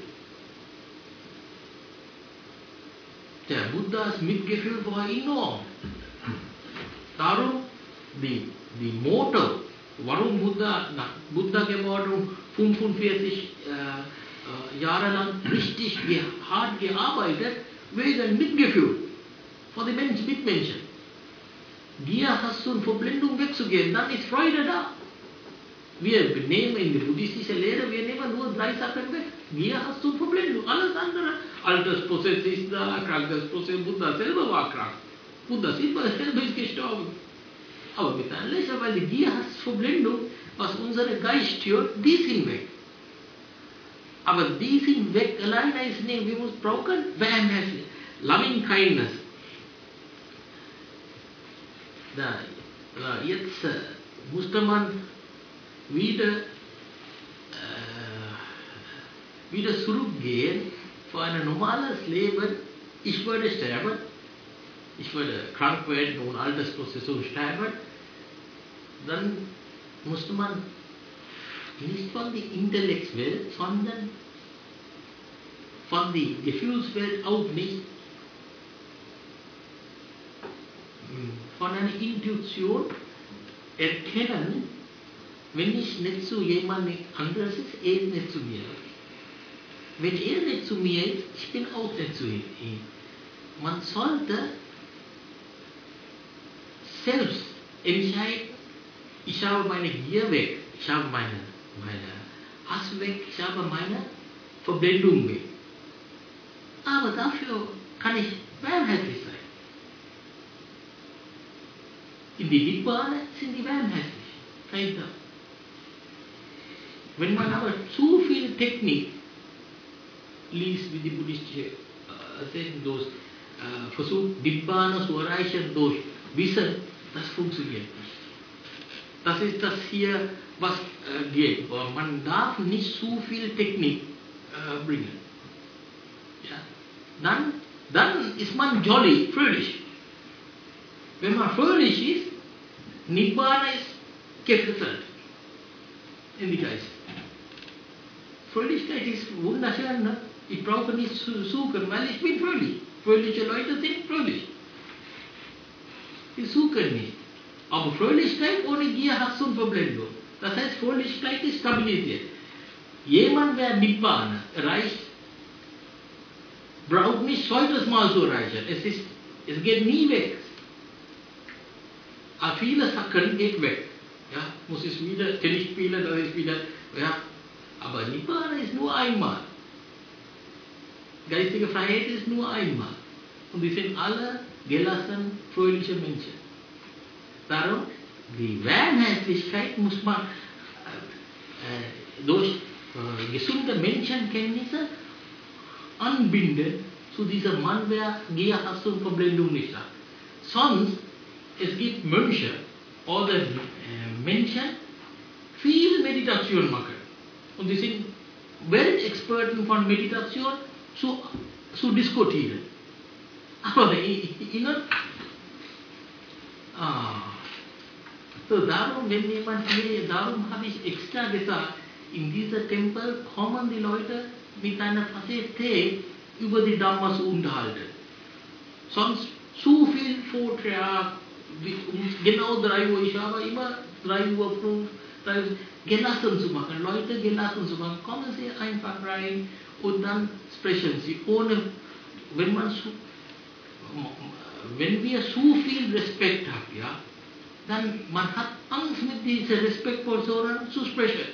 Der Buddhas Mitgefühl war enorm. Darum die Motto, warum Buddha geworden, 45 Jahre lang richtig hart gearbeitet, wegen Mitgefühl für die Mitmenschen. Gier, Hass und Verblendung wegzugehen, dann ist Freude da. Wir nehmen in der buddhistischen Lehre, wir nehmen nur 3 Sachen weg. Gier, Hass und Verblendung, alles andere. Altersprozess ist da, Krankheitsprozess, Buddha selber war krank. Buddha selber ist gestorben. Aber mit einem Lächeln, weil die Gier, Hass, Verblendung, was unsere Geist stört, die sind weg. Aber die sind weg, alleine ist nicht, wir müssen brauchen Barmherzigkeit, loving kindness. Jetzt musste man wieder zurückgehen für ein normales Leben. Ich würde sterben, ich würde krank werden und Altersprozess und sterben. Dann musste man nicht von der Intellektswelt, sondern von der Gefühlswelt auch nicht, von einer Intuition erkennen, wenn ich nicht zu jemand anderes ist, er nicht zu mir. Wenn er nicht zu mir ist, ich bin auch nicht zu ihm. Man sollte selbst entscheiden, ich habe meine Gier weg, ich habe meine Hass weg, ich habe meine Verblendung weg. Aber dafür kann ich barmherzig sein. In die Nibbane sind die barmherzig. Wenn man aber zu viel Technik liest, wie die buddhistische durch versucht, Nibbane zu erreichen durch Wissen, das funktioniert nicht. Das ist das hier, was geht. Man darf nicht zu viel Technik bringen. Ja. Dann ist man jolly, fröhlich. Wenn man fröhlich ist, Nibbana ist gefesselt in die Geist. Fröhlichkeit ist wunderschön. Ne? Ich brauche nicht zu suchen, weil ich bin fröhlich. Fröhliche Leute sind fröhlich. Die suchen nicht. Aber Fröhlichkeit ohne Gier, Hass und Verblendung. Das heißt, Fröhlichkeit ist stabilisiert. Jemand, der Nibbana erreicht, braucht nicht zweites Mal zu erreichen. Es geht nie weg. Aber viele Sachen geht weg. Ja, muss ich wieder Tennis spielen, das ist wieder, ja. Aber Nibbana ist nur einmal. Geistige Freiheit ist nur einmal. Und wir sind alle gelassen, fröhliche Menschen. Darum, die Wahrheitlichkeit muss man durch gesunde Menschenkenntnisse anbinden zu diesem Mann, der Gier, Hass und Verblendung nicht hat. Sonst, es gibt Mönche oder Menschen, viel Meditation machen. Und die sind Weltexperten von Meditation zu diskutieren. Aber ihnen, so darum, wenn jemand hier, darum habe ich extra gesagt, in dieser Tempel kommen die Leute mit einer Tasse Tee über die Dhamma zu unterhalten. Sonst zu viel Vortrag, genau 3 Uhr, ich habe immer 3 Uhr früh, gelassen zu machen, Leute gelassen zu machen. Kommen Sie einfach rein und dann sprechen Sie, ohne, wenn wir zu viel Respekt haben, ja, dann man hat Angst mit dieser Respektpersonen zu sprechen.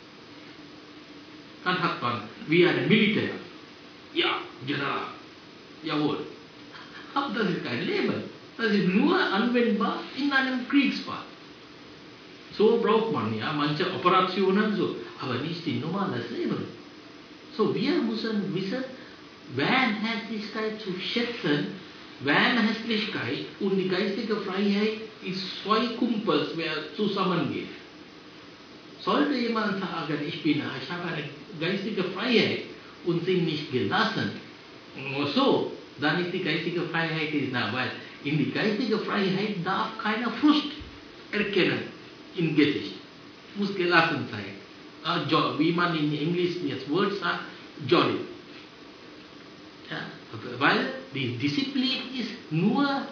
Dann hat man wie ein Militär. Ja, General. Jawohl. Aber das ist kein Leben. Das ist nur anwendbar in einem Kriegsfall. So braucht man ja manche Operationen so, aber nicht in normales Leben. So, wir müssen wissen, Wahrhaftigkeit zu schätzen. Wahrhaftigkeit und die geistige Freiheit ist 2 Kumpels, wer zusammengehen. Sollte jemand sagen, ich habe eine geistige Freiheit und sind nicht gelassen, nur so, dann ist die geistige Freiheit nicht da, weil in die geistige Freiheit darf keiner Frust erkennen im Gesicht. Muss gelassen sein. Wie man in Englisch das Wort sagt, jolly. Ja, weil die Disziplin ist nur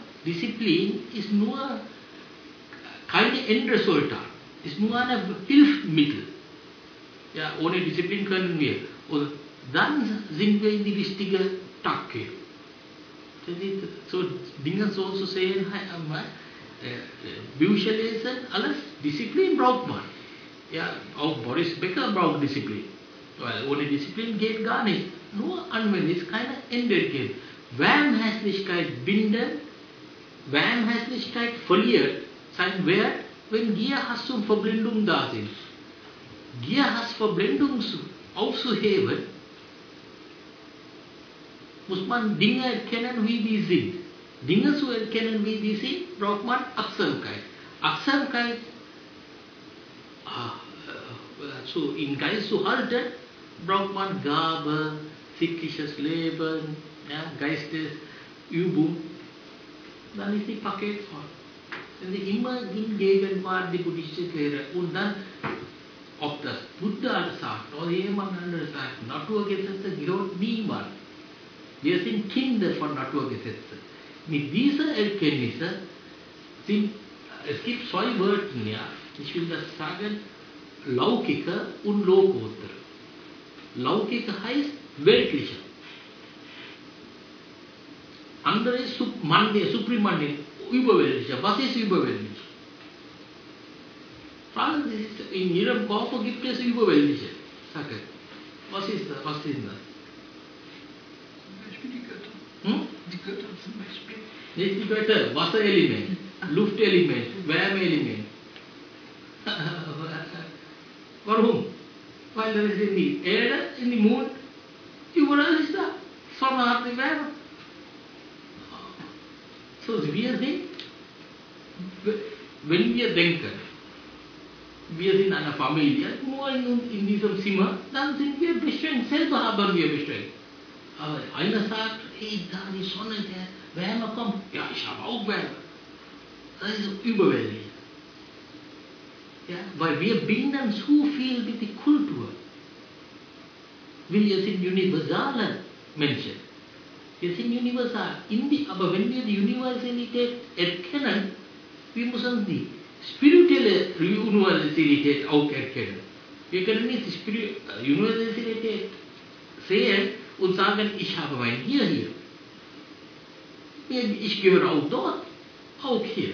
kein Endresultat, ist nur ein Hilfsmittel. Ja, ohne Disziplin können wir. Und dann sind wir in die richtige Taktik. So Dinge so zu sehen, Bücher lesen, alles, Disziplin braucht man. Ja, auch Boris Becker braucht Disziplin. Weil ohne Disziplin geht gar nicht. Nur anwenden ist keine Ende geben. Warmherzigkeit binden, Warmherzigkeit verliert seinen Wert, wenn Gier, Hass und Verblendung da sind. Gier, Hass, Verblendung aufzuheben, muss man Dinge erkennen, wie die sind. Dinge zu erkennen, wie die sind, braucht man Achtsamkeit. Achtsamkeit im Geist zu halten, braucht man Gabe, sittliches Leben, ja, Geistesübung. Dann ist die Paket voll. Wenn Sie immer in Gegenwart die buddhistische Lehre und dann, ob das Buddha sagt oder jemand anderes sagt, Naturgesetze gehört niemand. Wir sind Kinder von Naturgesetzen. Mit dieser Erkenntnis es gibt 2 Wörter, ja, ich will das sagen, Laukika und Lokottara. Laukika heißt weltlicher. Andere ist Suprimandi, überweltlicher. Was ist überweltlich? Fragen Sie, in Ihrem Körper gibt es überweltliche Sachen. Was ist das? Was sind das? Zum Beispiel die Götter. Die Götter zum Beispiel. Nicht die Götter, Wasserelement, Luftelement, Wärmeelement. Warum? Weil das ist in die Erde, in die Mond, überall ist da. Sonne hat die Wärme. So, wir sind, wenn wir denken, wir sind eine Familie, nur in diesem Zimmer, dann sind wir beschränkt, selber haben wir beschränkt. Aber einer sagt, hey, da die Sonne, der Wärme kommt, ja, ich habe auch Wärme. Das ist überwältigend. Ja, weil wir binden zu viel mit der Kultur. Wir sind universale Menschen. Wir sind universal. Aber wenn wir die Universalität erkennen, wir müssen die spirituelle Universalität auch erkennen. Wir können nicht die Universalität sehen und sagen, ich habe mein Hier. Ich gehöre auch dort, auch hier.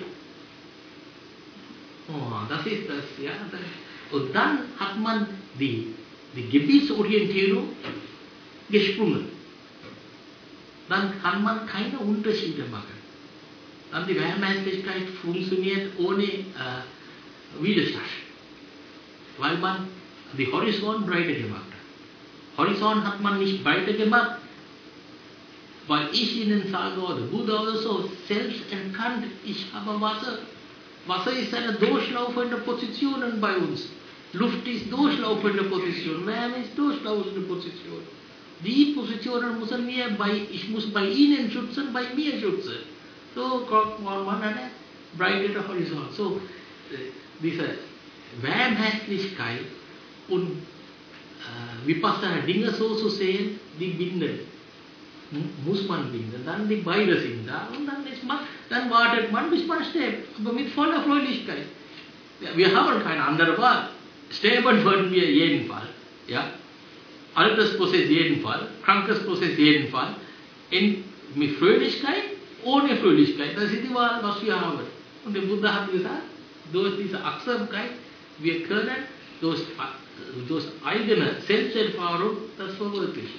Oh, das ist das, ja. Und dann hat man die Gebietsorientierung gesprungen. Dann kann man keine Unterschiede machen. Dann die Mehrheitlichkeit funktioniert ohne Widerstand. Weil man die Horizont breiter gemacht hat. Horizont hat man nicht breiter gemacht, weil ich Ihnen sage, oder Buddha oder so, selbst erkannt, ich habe Wasser. Wasser ist eine durchlaufende Position bei uns. Luft ist durchlaufende Position, Wärme ist durchlaufende Position. Die Positionen müssen ich muss bei Ihnen schützen, bei mir schützen. So kommt man eine breitere Horizont. So, diese Warmherzigkeit und Vipassana Dinge so zu sehen, die binden. Muss man binden. Dann die beide sind da und dann wartet man, bis man stirbt. Aber mit voller Freudigkeit. Ja, wir haben keine andere Wahl. Sterben würden wir jeden Fall. Ja? Altersprozess jeden Fall, Krankheitsprozess jeden Fall. Mit Fröhlichkeit, ohne Fröhlichkeit. Das ist die Wahl, was wir haben. Und der Buddha hat gesagt, durch diese Achtsamkeit, wir können durch eigene Selbsterfahrung das verwirklichen.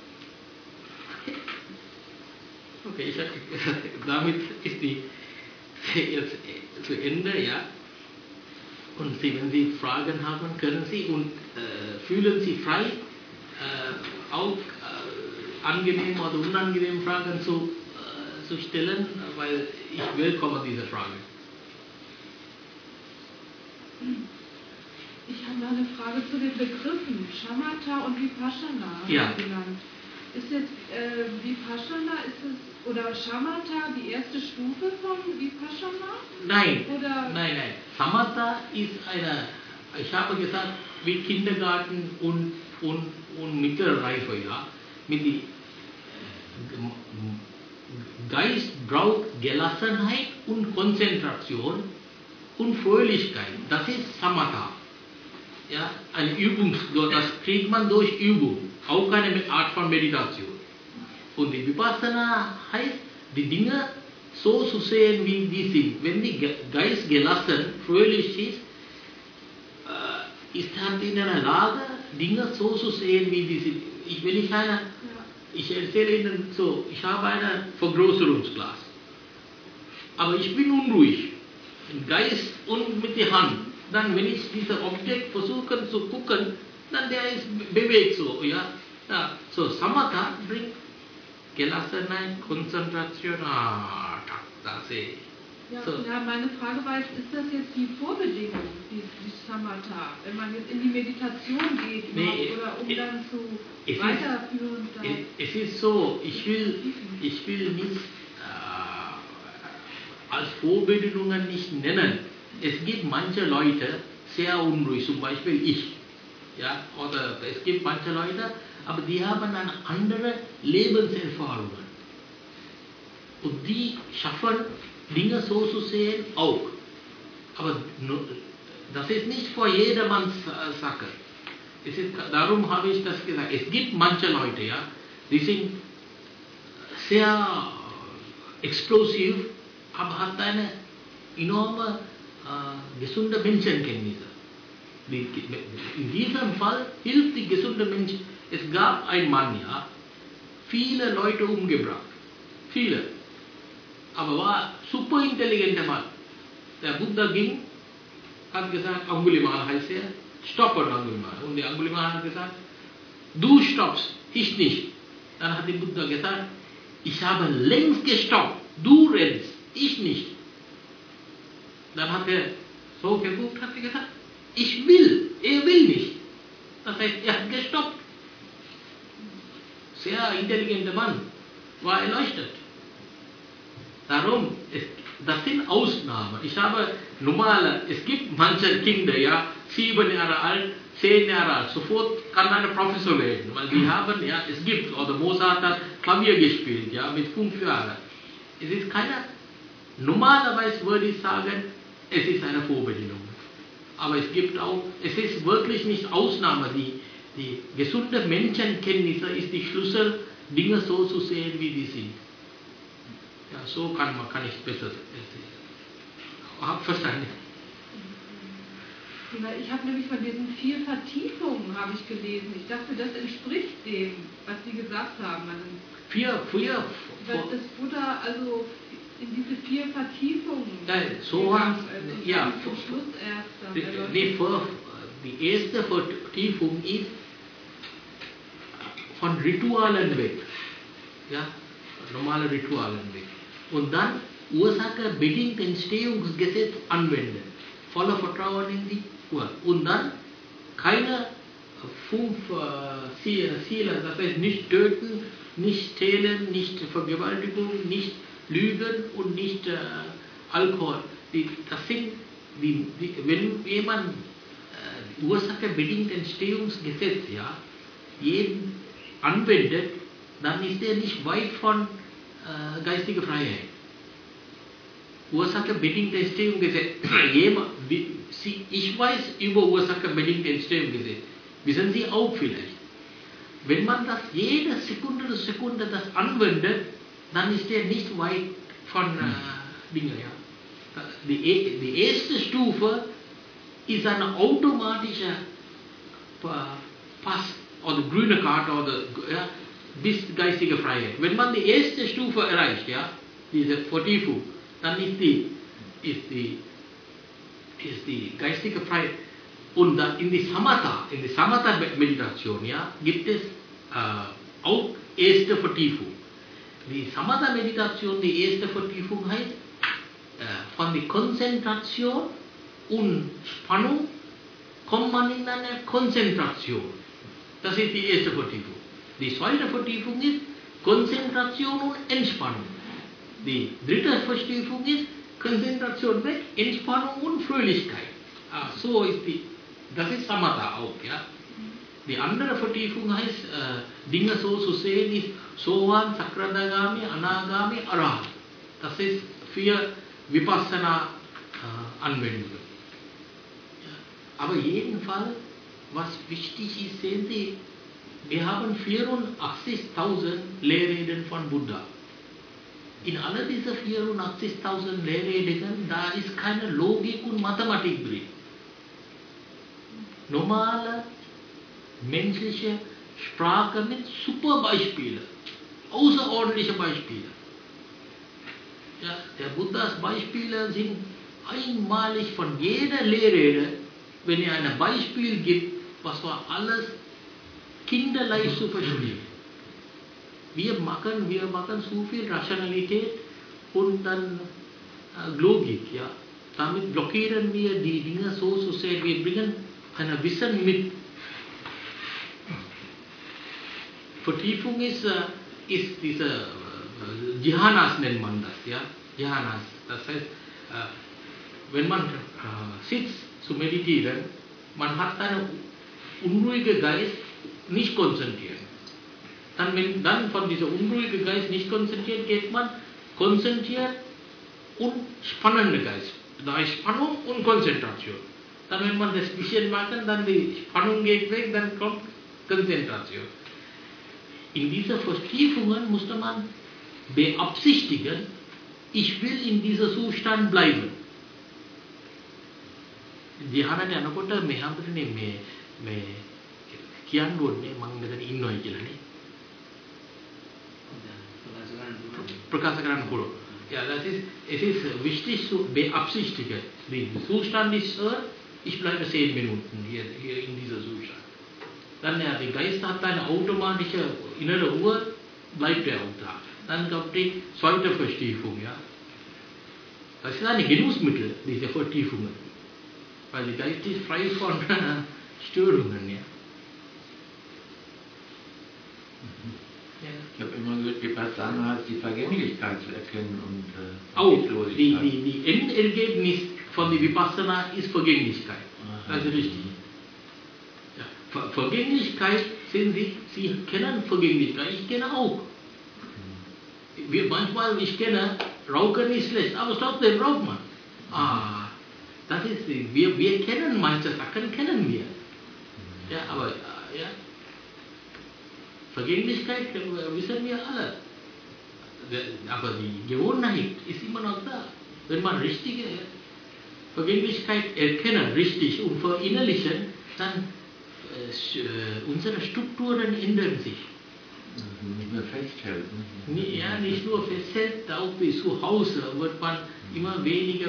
Okay, damit ist die jetzt zu Ende, ja. Und wenn Sie Fragen haben, können Sie und fühlen Sie frei, auch angenehm oder unangenehm Fragen zu stellen, weil ich willkomme diese Frage. Ich habe noch eine Frage zu den Begriffen Shamatha und Vipassana genannt. Ist jetzt Vipassana, oder Shamatha die erste Stufe von Vipassana? Nein, oder? nein. Samatha ist ich habe gesagt, wie Kindergarten und Mittelreife, ja. Geist braucht Gelassenheit und Konzentration und Fröhlichkeit. Das ist Samatha. Ja, eine Übung, das kriegt man durch Übung, auch eine Art von Meditation. Und die Vipassana heißt, die Dinge so zu sehen, wie die sind. Wenn der Geist gelassen, fröhlich ist, ist er in einer Lage, Dinge so zu sehen, wie die sind. Ich erzähle Ihnen so, ich habe ein Vergrößerungsglas, aber ich bin unruhig, im Geist und mit der Hand. Dann, wenn ich dieses Objekt versuche zu gucken, dann der ist bewegt so, ja. So, Samatha bringt Gelassenheit, Konzentration, das sehe ich. Ja, so. Ja, meine Frage war jetzt, ist das jetzt die Vorbedingung, die Samatha, wenn man jetzt in die Meditation geht, oder um dann zu weiterführen? Es ist so, ich will nicht als Vorbedingungen nicht nennen. Es gibt manche Leute, sehr unruhig, zum Beispiel ich. Ja, oder es gibt manche Leute, aber die haben eine andere Lebenserfahrung. Und die schaffen, Dinge so zu sehen, auch. Aber das ist nicht für jedermanns Sache. Darum habe ich das gesagt. Es gibt manche Leute, ja, die sind sehr explosiv, aber hat eine enorme gesunde Menschenkenntnisse. In diesem Fall hilft die gesunde Mensch. Es gab einen Mann, ja, viele Leute umgebracht. Viele. Aber war super intelligenter Mann. Der Buddha ging, hat gesagt, Angulimal heißt er, stoppen Angulimal. Und der Angulimal hat gesagt, du stoppst, ich nicht. Dann hat der Buddha gesagt, ich habe längst gestoppt, du rennst, ich nicht. Dann hat er so geguckt, hat er gesagt, ich will, er will nicht. Das heißt, er hat gestoppt. Sehr intelligenter Mann, war erleuchtet. Darum, das sind Ausnahmen. Ich habe normale, es gibt manche Kinder, ja, 7 Jahre alt, 10 Jahre alt, sofort kann eine Professor werden, weil die haben, ja, es gibt, oder Mozart hat Klavier gespielt, ja, mit 5 Jahren. Es ist keine, normalerweise würde ich sagen, es ist eine Vorbedingung. Aber es gibt auch, es ist wirklich nicht Ausnahme, die gesunde Menschenkenntnisse ist die Schlüssel, Dinge so zu sehen, wie die sind. Ja, so kann ich besser sehen. Hab verstanden. Ich habe nämlich von diesen 4 Vertiefungen habe ich gelesen. Ich dachte, das entspricht dem, was Sie gesagt haben. Das Buddha also in diese 4 Vertiefungen. Ja, zum Schluss erst. Die erste Vertiefung ist von Ritualen weg. Ja, normale Ritualen weg. Und dann Ursache-bedingt Entstehungsgesetz anwenden. Voller Vertrauen in die Uhr. Und dann keine 5 Ziele, das heißt nicht töten, nicht stehlen, nicht Vergewaltigung, nicht Lügen und nicht Alkohol. Das sind wenn jemand Ursache-bedingt Entstehungsgesetz, ja, jeden anwendet, dann ist er nicht weit von geistiger Freiheit. Ursache-bedingt Entstehungsgesetz. Ich weiß über Ursache-bedingt Entstehungsgesetz. Wissen Sie auch vielleicht. Wenn man das jede Sekunde das anwendet, dann ist er nicht weit von Dingen. Ja. Die erste Stufe ist eine automatische Pass oder grüne Karte oder ja, bis geistige Freiheit. Wenn man die erste Stufe erreicht, ja, diese Vertiefung, dann ist die geistige Freiheit. Und dann in die Samatha-Meditation, ja, gibt es auch erste Vertiefung. Die Samatha-Meditation, die erste Vertiefung heißt, von der Konzentration und Spannung kommt man in eine Konzentration. Das ist die erste Vertiefung. Die zweite Vertiefung ist Konzentration und Entspannung. Die dritte Vertiefung ist Konzentration weg, Entspannung und Fröhlichkeit. So ist das ist Samatha auch. Ja. Die andere Vertiefung heißt, Dinge so zu sehen, ist Sohan, Sakradagami, Anagami, Arhat. Das ist 4 Vipassana-Anwendungen. Ja. Aber jedenfalls, was wichtig ist, sehen Sie, wir haben 84.000 Lehrreden von Buddha. In alle diese 84.000 Lehrreden, da ist keine Logik und Mathematik drin. Normale menschliche Sprache mit super Beispielen, außerordentliche Beispiele. Ja, der Buddhas Beispiele sind einmalig von jeder Lehrrede, wenn er ein Beispiel gibt, was war alles kinderleicht zu verstehen. Wir machen so viel Rationalität und dann Logik. Ja. Damit blockieren wir die Dinge so zu sehen. Wir bringen ein Wissen mit. Vertiefung ist diese Jhanas nennt man das. Ja? Jhanas. Das heißt, wenn man sitzt zu meditieren, man hat einen unruhigen Geist nicht konzentrieren. Wenn dann von dieser unruhigen Geist nicht konzentriert, geht man konzentriert und spannender Geist. Da ist Spannung und Konzentration. Dann wenn man das bisschen macht, dann die Spannung geht weg, dann kommt Konzentration. In dieser Vertiefungen musste man beabsichtigen, ich will in dieser Zustand bleiben. ධ්‍යානට යනකොට මේ හැමදෙන්නේ මේ කියන්න ඕනේ මම මෙතන ඉන්නවයි කියලා නේ. ප්‍රකාශ කරන්න පුළුවන්. Ja, es ist wichtig zu beabsichtigen. Der Zustand ist, ich bleibe 10 Minuten hier in dieser Zustand. Dann der Geist hat eine automatische innere Ruhe, bleibt er auch da. Dann kommt die zweite Vertiefung. Ja. Das ist ein Genussmittel, diese Vertiefungen. Weil der Geist ist frei von Störungen. Ja. Ich habe immer gehört, Vipassana heißt die Vergänglichkeit zu erkennen und Auch Endlosigkeit. die Endergebnis von der Vipassana ist Vergänglichkeit. Das ist richtig. Ja. Vergänglichkeit, sehen Sie kennen Vergänglichkeit, ich kenne auch. Manchmal, ich kenne, Rauchen ist schlecht, aber trotzdem raucht man. Das ist, wir kennen manche Sachen, kennen wir. Ja, aber, ja. Vergänglichkeit wissen wir alle. Aber die Gewohnheit ist immer noch da. Wenn man richtige Vergänglichkeit erkennen, richtig und verinnerlichen, dann unsere Strukturen ändern sich. Nicht mehr festhält. Ja, nicht nur festhält, auch bis zu Hause wird man immer weniger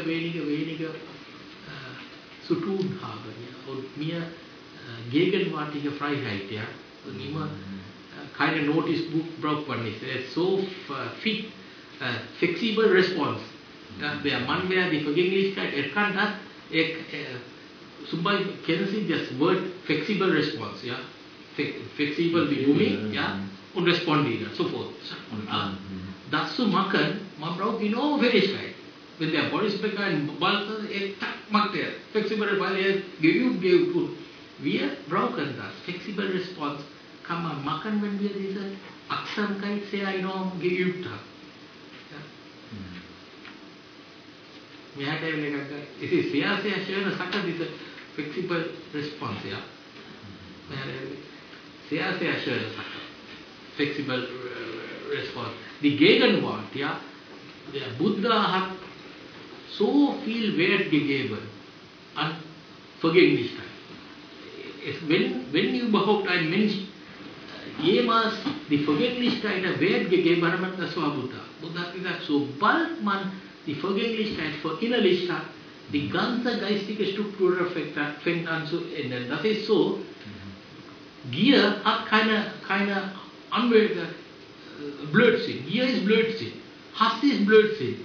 zu tun haben. Ja. Und mehr gegenwärtige Freiheit. Ja. Und immer keine Notizbuch braucht man nicht. Er ist so flexibel Response. Ja, der Mann, der die Vergänglichkeit erkannt hat, zum Beispiel kennen Sie das Wort flexibel Response, ja? Flexibel wie Gummi, ja? Und respondieren, sofort. Das zu machen, man braucht genau Fähigkeit. Wenn der Boris Becker einen Ball macht er flexibel, weil er geübt. Wir brauchen das. Flexibel Response kann man machen, wenn wir diese Achtsamkeit sehr enorm geübt haben. Mir hat er gesagt, es ist sehr schöne Sache, diese Flexible Response, ja. Sehr schöne Sache. Flexible Response. Die Gegenwart, ja. Der Buddha hat so viel Wert gegeben an Vergänglichkeit. Wenn überhaupt ein Mensch jemals die Vergänglichkeit der Wert gegeben hat, das war Buddha. Buddha hat gesagt, sobald man die Vergänglichkeit verinnerlicht hat, die ganze geistige Struktur fängt an zu ändern. Das ist so. Gier hat keine Blödsinn. Gier ist Blödsinn. Hass ist Blödsinn.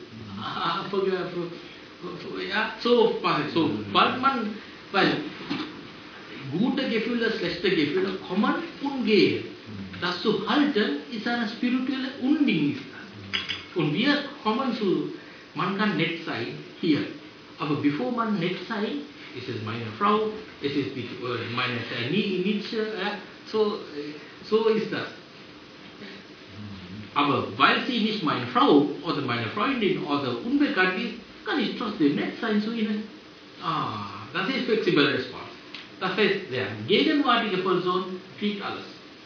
Ja, sobald man, weil gute Gefühle, schlechte Gefühle kommen und gehen. Das zu halten ist eine spirituelle Unding. Und wir kommen zu, man kann nett sein hier. Aber bevor man nett sein, es ist meine Frau, es ist meine Nietzsche, so ist das. Aber weil sie nicht meine Frau oder meine Freundin oder unbekannt ist, kann ich trotzdem nett sein zu ihnen. Das ist Flexible Response. Das heißt, der gegenwärtige Person kriegt alles.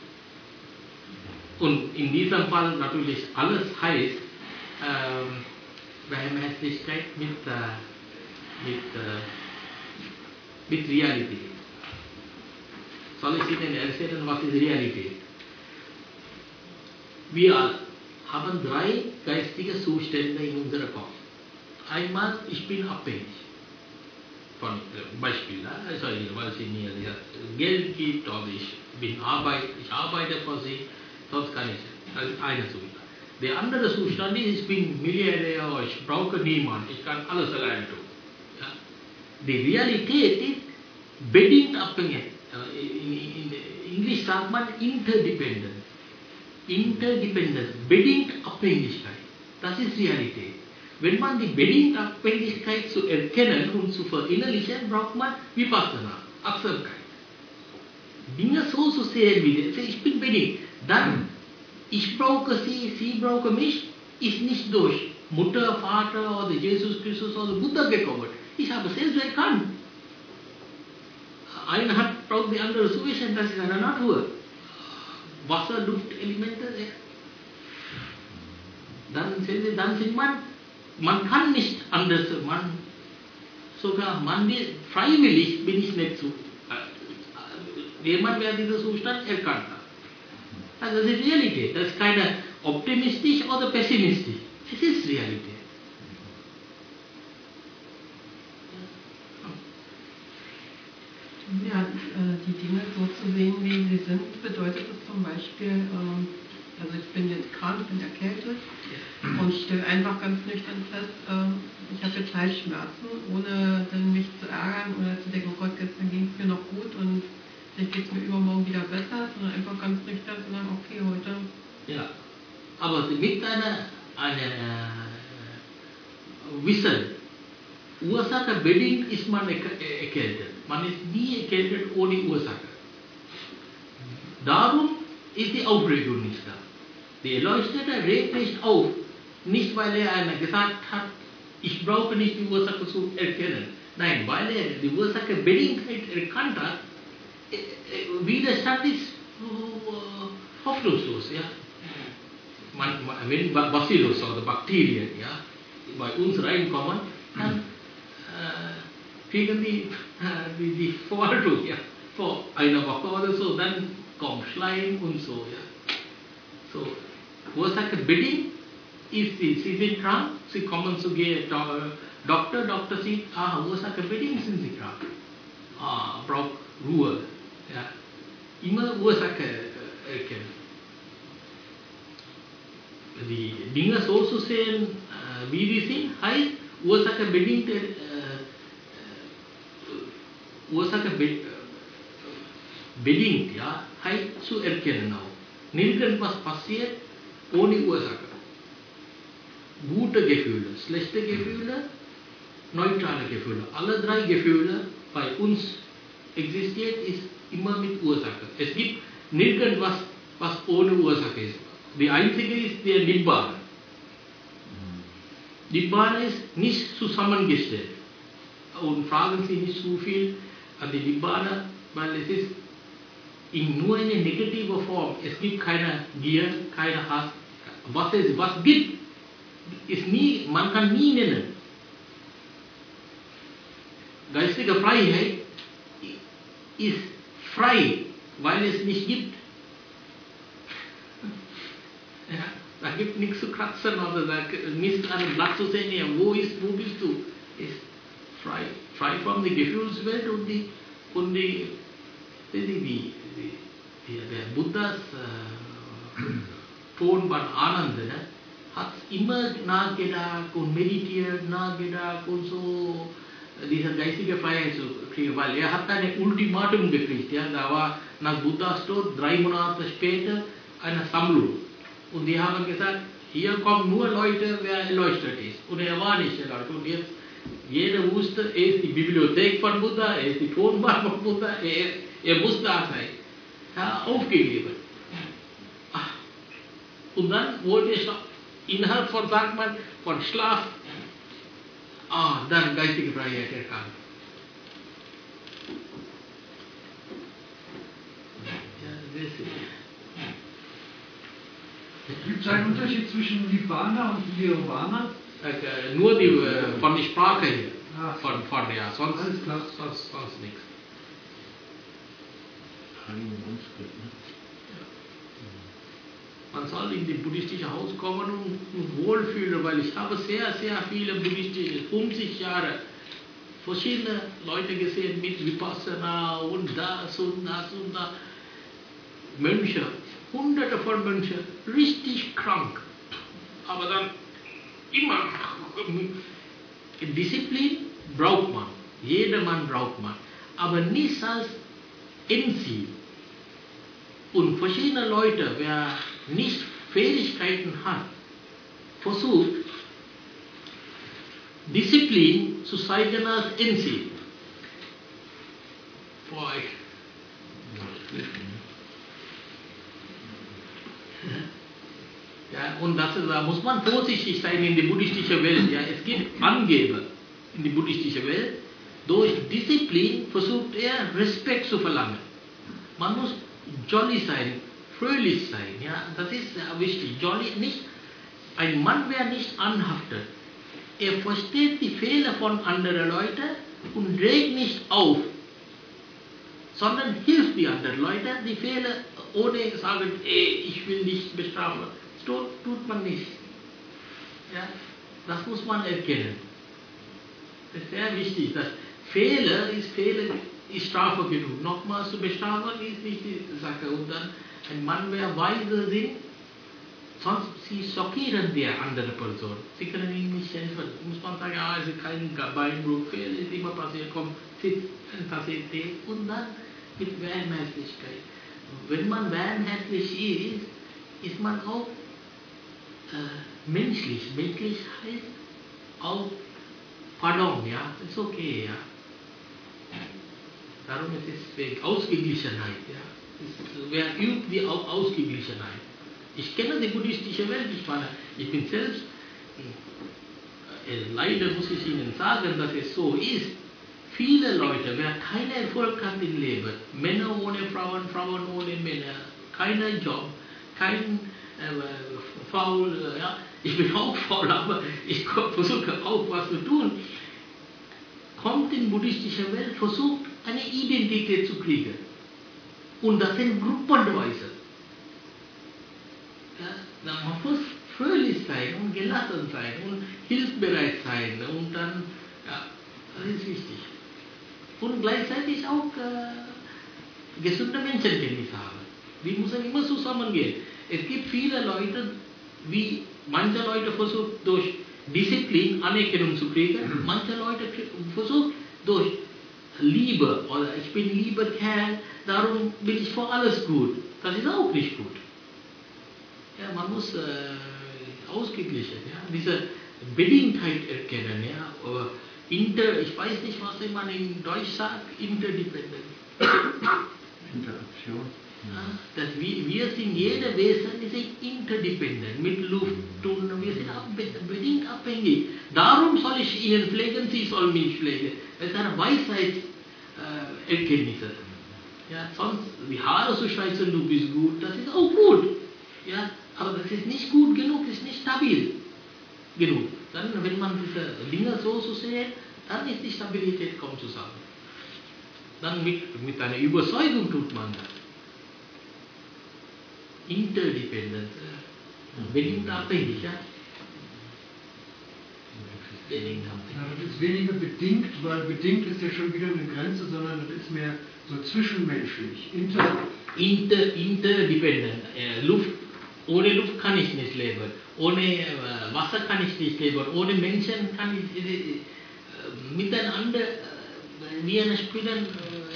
Und in diesem Fall natürlich alles heißt Barmherzigkeit mit Realität. Soll ich Ihnen erzählen, was ist Realität? Wir alle haben 3 geistige Zustände in unserem Kopf. Einmal, ich bin abhängig. Von Beispiel, weil sie mir Geld gibt oder ich arbeite für sie, sonst kann ich. Das ist eine Zustand. Der andere Zustand ist, ich bin Milliardär, ich brauche niemanden, ich kann alles allein tun. Ja? Die Realität ist bedingt abhängig. In Englisch sagt man Interdependence. Interdependence, bedingt Abhängigkeit. Das ist Realität. Wenn man die bedingte Abhängigkeit zu erkennen und zu verinnerlichen, braucht man Vipassana, Achtsamkeit. Dinge so zu sehen wie ich bin bedingt. Dann, ich brauche sie, sie brauche mich, ist nicht durch Mutter, Vater oder Jesus Christus oder Buddha gekommen. Ich habe selbst erkannt. Eine Hand braucht die andere sowieso, das ist eine Natur. Wasser, Luft, Elemente. Dann sind man kann nicht anders, man will, freiwillig bin ich nicht so. Jemand, der diesen Zustand erkannt hat. Also das ist Realität. Das ist keine optimistisch oder pessimistisch. Es ist Realität. Ja, die Dinge so zu sehen, wie sie sind, bedeutet es zum Beispiel, Also ich bin jetzt krank, bin erkältet und stelle einfach ganz nüchtern fest, ich habe jetzt Halsschmerzen, ohne dann mich zu ärgern oder zu denken, oh Gott, gestern ging es mir noch gut und vielleicht geht es mir übermorgen wieder besser, sondern einfach ganz nüchtern zu sagen, okay, heute. Ja, aber mit einer Wissen, Ursache bedingt ist man erkältet. Man ist nie erkältet ohne Ursache. Darum ist die Aufregung nicht da. Der Erleuchtete regt nicht auf, nicht weil er einer gesagt hat, ich brauche nicht die Ursache zu erkennen. Nein, weil er die Ursache Bedingtheit erkannt hat, Widerstand ist hoffnungslos. Ja? Wenn Bacillus oder Bakterien bei uns reinkommen, dann kriegen die Verwaltung vor einer Woche oder so, dann kommt Schleim und so. Ja. So, Ursache bedingt ist sie sind krank, sie kommen zu Doktor sieht, Ursache bedingt sind sie krank. Braucht Ruhe. Ja. Immer Ursache erkennen. Die Dinge so zu sehen, wie die sind, heißt Ursache bedingt bedingt, ja, heißt zu erkennen auch. Nirgendwas passiert ohne Ursache. Gute Gefühle, schlechte Gefühle, neutrale Gefühle. Alle drei Gefühle bei uns existiert, ist immer mit Ursache. Es gibt nirgendwas, was ohne Ursache ist. Die einzige ist der Nibbana. Nibbana ist nicht zusammengestellt. Und fragen Sie nicht zu viel an die Nibbana, weil es ist nur eine negative Form. Es gibt keine Gier, keine Hass. Was gibt, ist nie, man kann nie nennen. Geistige Freiheit ist frei, weil es nicht gibt. Ja, da gibt nichts zu kratzen oder da nicht an dem Blatt zu sehen, ja, wo bist du? Ist frei von der Gefühlswelt der Buddhas Tonband Ananda hat immer nachgedacht und meditiert, und so diese geistige Freiheit zu kriegen, weil er hat ein Ultimatum gekriegt. Ja, da war nach Buddhas Tod 3 Monate später eine Sammlung. Und die haben gesagt, hier kommen nur Leute, wer erleuchtet ist. Und er war nicht erleuchtet. Und jetzt, jeder wusste, er ist die Bibliothek von Buddha, er ist die Tonband von Buddha, er muss da sein. Er hat aufgegeben. Und dann wurde er innerhalb von, sagt man, von Schlaf, dann geistige Freiheit erkannt. Gibt es einen Unterschied zwischen Nibbana und Nirvana? Nur von der Sprache her. Sonst nichts. Man soll in die buddhistische Haus kommen und wohlfühlen, weil ich habe sehr, sehr viele buddhistische, 50 Jahre, verschiedene Leute gesehen mit Vipassana und das und das und das. Mönche, hunderte von Mönchen, richtig krank. Aber dann immer Disziplin braucht man. Jedermann braucht man. Aber nicht als Endziel. Und verschiedene Leute, wer nicht Fähigkeiten hat, versucht, Disziplin zu zeigen als Endziel. Für euch. Ja, und da muss man vorsichtig sein in der buddhistischen Welt. Ja. Es gibt Angeber in der buddhistischen Welt. Durch Disziplin versucht er, Respekt zu verlangen. Man muss jolly sein, fröhlich sein. Ja. Das ist sehr wichtig. Jolly nicht. Ein Mann wäre nicht anhaftet. Er versteht die Fehler von anderen Leuten und regt nicht auf, sondern hilft die anderen Leute, die Fehler ohne zu sagen, ich will nicht bestrafen. Das tut man nicht. Ja? Das muss man erkennen. Das ist sehr wichtig. Dass Fehler ist Strafe genug. Nochmals zu bestrafen ist nicht die Sache. Und dann ein Mann, wer weise sind, sonst sie schockieren die andere Person. Sie können ihnen nicht helfen. Muss man sagen, ja, es ist kein Beinbruch, Fehler ist immer passiert, komm, sitz, passiert und dann mit Warmherzigkeit. Wenn man warmherzig ist, ist man auch menschlich. Menschlich heißt auch Pardon, ja, ist okay, ja. Darum ist es wegen Ausgeglichenheit, ja. Wer übt die Ausgeglichenheit? Ich kenne die buddhistische Welt, ich bin selbst, leider muss ich Ihnen sagen, dass es so ist. Viele Leute, wer keinen Erfolg hat im Leben, Männer ohne Frauen, Frauen ohne Männer, keiner Job, kein faul, ja, ich bin auch faul, aber ich versuche auch was zu tun, kommt in buddhistische Welt, versucht eine Identität zu kriegen. Und das sind gruppenweise. Ja, man muss fröhlich sein und gelassen sein und hilfsbereit sein und dann, ja, das ist wichtig. Und gleichzeitig auch gesunde Menschenkenntnis haben. Wir müssen immer zusammengehen. Es gibt viele Leute, wie manche Leute versuchen durch Disziplin Anerkennung zu kriegen, manche Leute versuchen durch Liebe oder ich bin lieber Kerl, darum bin ich für alles gut. Das ist auch nicht gut. Ja, man muss ausgeglichen, ja, diese Bedingtheit erkennen, ja, ich weiß nicht, was man in Deutsch sagt, Interdependent. Interaktion. Ja, dass wir sind, jede Wesen ist interdependent mit Luft und wir sind bedingt abhängig. Darum soll ich Ihnen pflegen, Sie sollen mich pflegen. Das ist eine Weisheitserkenntnis. Ja, sonst die Haare zu scheißen, du bist gut, das ist auch gut. Ja, aber das ist nicht gut genug, ist nicht stabil genug. Dann, wenn man diese Dinge so sieht, dann ist die Stabilität kaum zusammen. Dann mit einer Überzeugung tut man das. Interdependent, bedingt abhängig, ja. Bedingt abhängig. Ja, das ist weniger bedingt, weil bedingt ist ja schon wieder eine Grenze, sondern das ist mehr so zwischenmenschlich. Interdependent. Luft, ohne Luft kann ich nicht leben. Ohne Wasser kann ich nicht leben. Ohne Menschen kann ich miteinander wir spielen.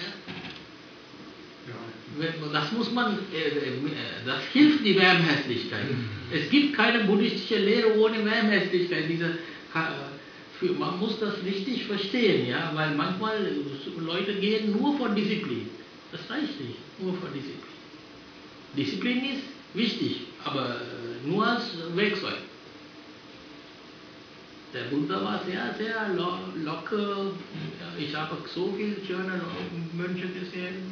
Das muss man, das hilft die Warmherzigkeit. Es gibt keine buddhistische Lehre ohne Warmherzigkeit. Man muss das richtig verstehen, ja, weil manchmal Leute gehen nur von Disziplin. Das reicht nicht, nur von Disziplin. Disziplin ist wichtig, aber nur als Werkzeug. Der Buddha war sehr, sehr locker. Ich habe so viele schöne Mönche gesehen.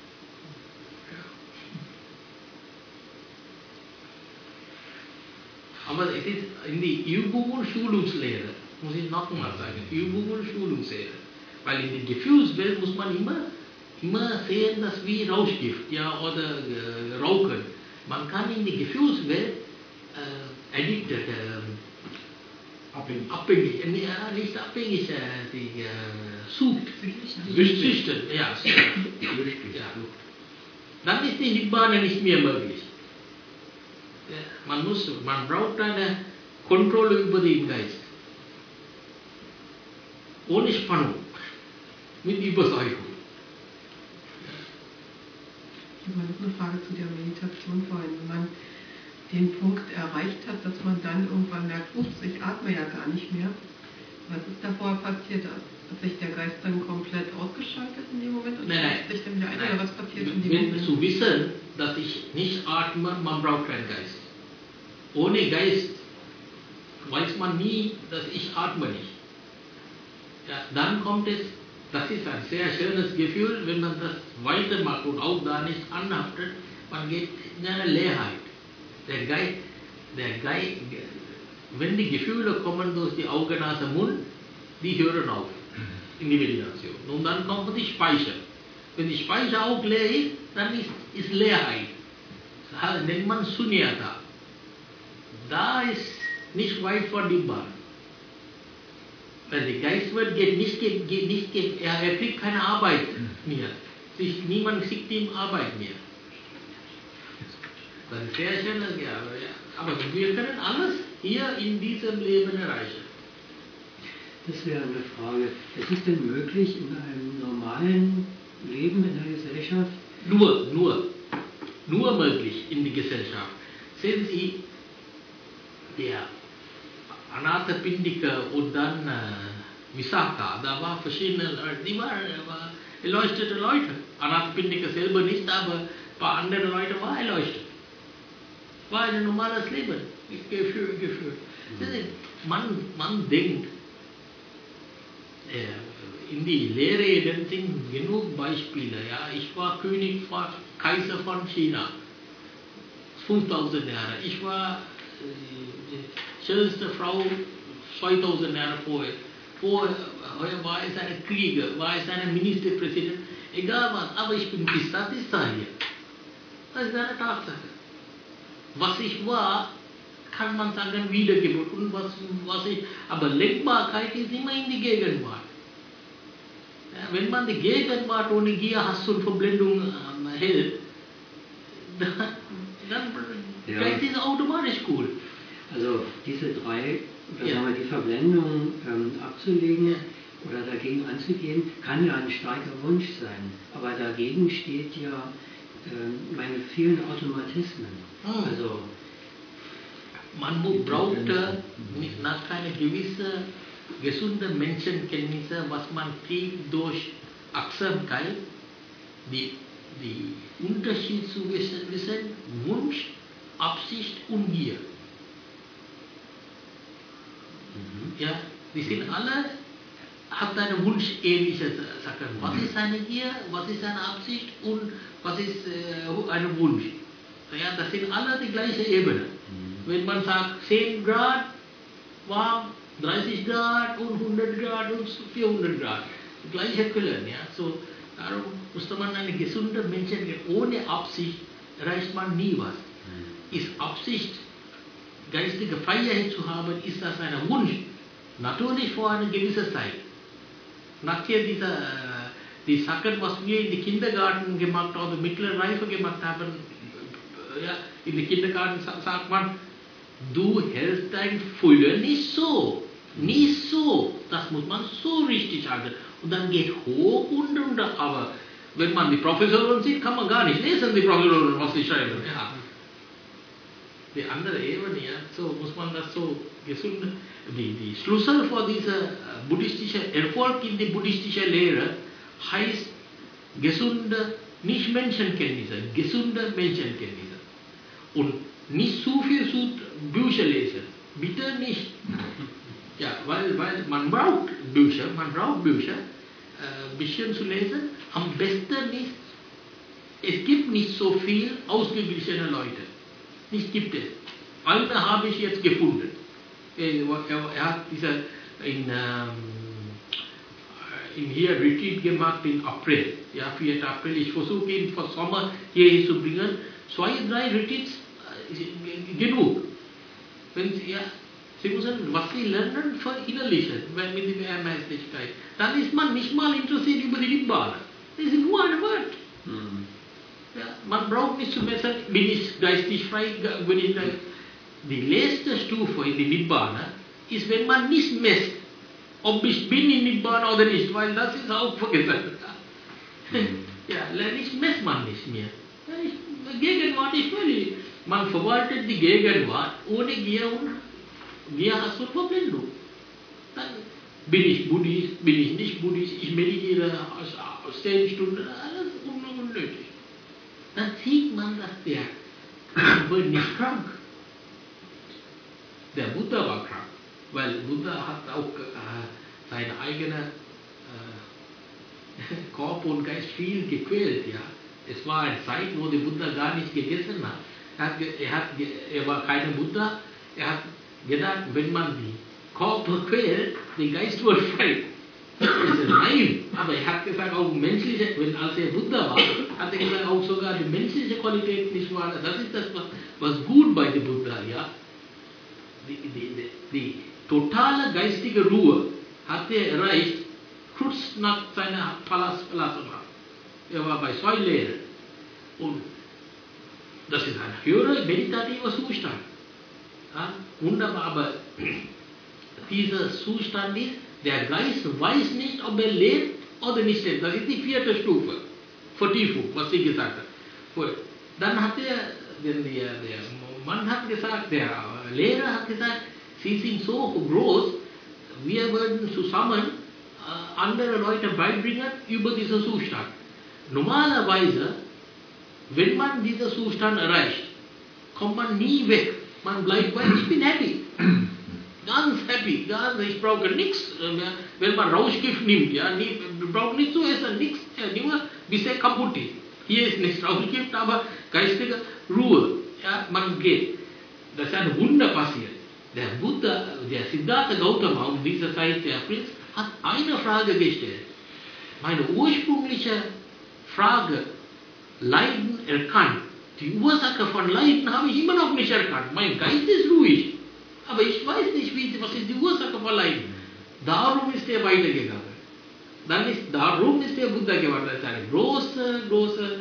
Aber es ist in die Übung und Schulungslehre, muss ich nochmal sagen, Übung und Schulungslehre. Weil in der Gefühlswelt muss man immer sehen, dass wie Rauschgift, ja, oder Rauchen. Man kann in die Gefühlswelt addicted, abhängig, ja, nicht abhängig, die sucht, süchtig, ja, ja. Dann ist die Nibbana nicht mehr möglich. Man braucht eine Kontrolle über den Geist. Ohne Spannung. Mit Überzeugung. Ich habe eine Frage zu der Meditation vorhin. Wenn man den Punkt erreicht hat, dass man dann irgendwann merkt, ups, ich atme ja gar nicht mehr. Was ist da vorher passiert? Hat sich der Geist dann komplett ausgeschaltet in dem Moment? Nein. Sich dann wieder ein, oder was passiert in dem Moment? Zu wissen, dass ich nicht atme, man braucht keinen Geist. Ohne Geist weiß man nie, dass ich atme nicht. Ja, dann kommt es, das ist ein sehr schönes Gefühl, wenn man das weitermacht und auch da nicht anhaftet, man geht in eine Leerheit. Der Geist, wenn die Gefühle kommen durch die Augen, Nase, Mund, die hören auf in die Meditation. Und dann kommt die Speicher. Wenn die Speicher auch leer ist, dann ist Leerheit. Das nennt man Sunyata. Da ist nicht weit von Nibbana. Weil der Geistwelt er kriegt keine Arbeit mehr. Niemand schickt ihm Arbeit mehr. Das ist sehr schön, ja. Aber wir können alles hier in diesem Leben erreichen. Das wäre eine Frage. Ist es denn möglich, in einem normalen Leben in der Gesellschaft? Nur möglich in der Gesellschaft. Sehen Sie, der Anathapindika und dann Visakha, da war verschiedene Leute, die waren erleuchtete Leute. Anathapindika selber nicht, aber ein paar andere Leute waren erleuchtet. War ein normales Leben geführt. Man denkt, in die Lehre sind genug Beispiele. Ja. Ich war Kaiser von China, 5000 Jahre. Ich war die schönste Frau 2000 Jahre vorher. Vorher war ich ein Krieger, war ich ein Ministerpräsident, egal was, aber ich bin bis das ist hier. Das ist eine Tatsache. Was ich war, kann man sagen, Wiedergeburt. Und aber Lenkbarkeit ist immer in die Gegenwart. Ja, wenn man die Gegenwart ohne Gier, Hass und Verblendung hält, dann Geist ist automatisch cool. Also diese drei, sagen wir, die Verblendung abzulegen oder dagegen anzugehen, kann ja ein starker Wunsch sein. Aber dagegen steht ja meine vielen Automatismen. Also man braucht nach einer gewissen gesunden Menschenkenntnisse, was man kriegt durch Achtsamkeit, die Unterschied zu wissen, Wunsch, Absicht und Gier. Ja, die sind alle, hat eine wunschähnliche Sache. Was ist eine Gier, was ist eine Absicht und was ist ein Wunsch? Ja, das sind alle die gleiche Ebene. Wenn man sagt 10 Grad warm, 30 Grad und 100 Grad und 400 Grad, die gleiche Quellen. Ja? So, darum musste man eine gesunde Menschenkenntnis, ohne Absicht erreicht man nie was. Ist Absicht, geistige Freiheit zu haben, ist das ein Wunsch. Natürlich vor einer gewissen Zeit. Nachher die Sachen, was wir in den Kindergarten gemacht oder mittlere Reife gemacht haben, ja, in den Kindergarten sagt man, du hältst dein Füller nicht so. Nicht so. Das muss man so richtig halten. Und dann geht hoch und runter. Aber wenn man die Professoren sieht, kann man gar nicht lesen, die Professoren, was sie schreiben. Ja. Die andere Ebene, ja, so muss man das so gesund. Die Schlüssel für dieser buddhistische Erfolg in die buddhistische Lehre heißt gesunde, nicht Menschenkenntnisse, gesunde Menschenkenntnisse. Und nicht zu viel Bücher lesen. Bitte nicht. Ja, weil man braucht Bücher, ein bisschen zu lesen. Am besten nicht. Es gibt nicht so viel ausgeglichene Leute. Nicht gibt es. Eine habe ich jetzt gefunden. Er hat hier Retreat gemacht im April. Ja, 4. April. Ich versuche ihn vor Sommer hierhin zu bringen. 2, 3 Retreats genug. Wenn Sie, Sie müssen, was Sie lernen, verinnerlichen mit der Mehrmeisterlichkeit. Dann ist man nicht mal interessiert über die Nibbana. Das ist nur ein Wort. Ja, man braucht nicht zu messen, bin ich geistig frei, bin ich die letzte Stufe in die Nibbana ist, wenn man nicht messt, ob ich bin in Nibbana oder nicht, weil das ist auch vergessen. Ja, ich messt man nicht mehr. Gegenwart ist völlig. Man verwaltet die Gegenwart ohne Gier und Hass und Verblendung. Dann bin ich Buddhist, bin ich nicht Buddhist, ich meditiere 10 Stunden, alles unnötig. Dann sieht man, dass der wird nicht krank. Der Buddha war krank, weil Buddha hat auch seine eigene Körper und Geist viel gequält. Ja. Es war eine Zeit, wo der Buddha gar nicht gegessen hat. Er war kein Buddha. Er hat gedacht, wenn man die Körper quält, der Geist wird frei. Das ist naiv. Aber er hat gesagt, auch menschliche, als er Buddha war, hat er gesagt, auch sogar die menschliche Qualität nicht war. Das ist das, was gut bei dem Buddha, ja. Die totale geistige Ruhe hat er erreicht, kurz nach seiner Palast verlassen hat. Er war bei 2 Lehren. Und das ist ein höherer meditativer Zustand. Wunderbar, aber dieser Zustand ist, der Geist weiß nicht, ob er lebt oder nicht lebt. Das ist die 4. Stufe. Vertiefung, was Sie gesagt haben. Dann hat der Mann hat gesagt, der Lehrer hat gesagt, Sie sind so groß, wir würden zusammen andere Leute beibringen über diesen Zustand. Normalerweise, wenn man diesen Zustand erreicht, kommt man nie weg. Man bleibt, weil ich bin happy. Ganz happy. Ich brauche nichts. Wenn man Rauschgift nimmt, braucht nichts zu essen, nichts. Nur bis er kaputt ist. Hier ist nicht Rauschgift, aber geistige Ruhe. Man geht. Das ist ein Wunder passiert. Der Buddha, der Siddhartha Gautama, um diese Zeit der Prinz, hat eine Frage gestellt. Meine ursprüngliche Frage, Leiden erkannt. Die Ursache von Leiden habe ich immer noch nicht erkannt. Mein Geist ist ruhig. Aber ich weiß nicht, was ist die Ursache von Leiden. Darum ist er weitergegangen. Darum ist der Buddha geworden. Das ist ein großer,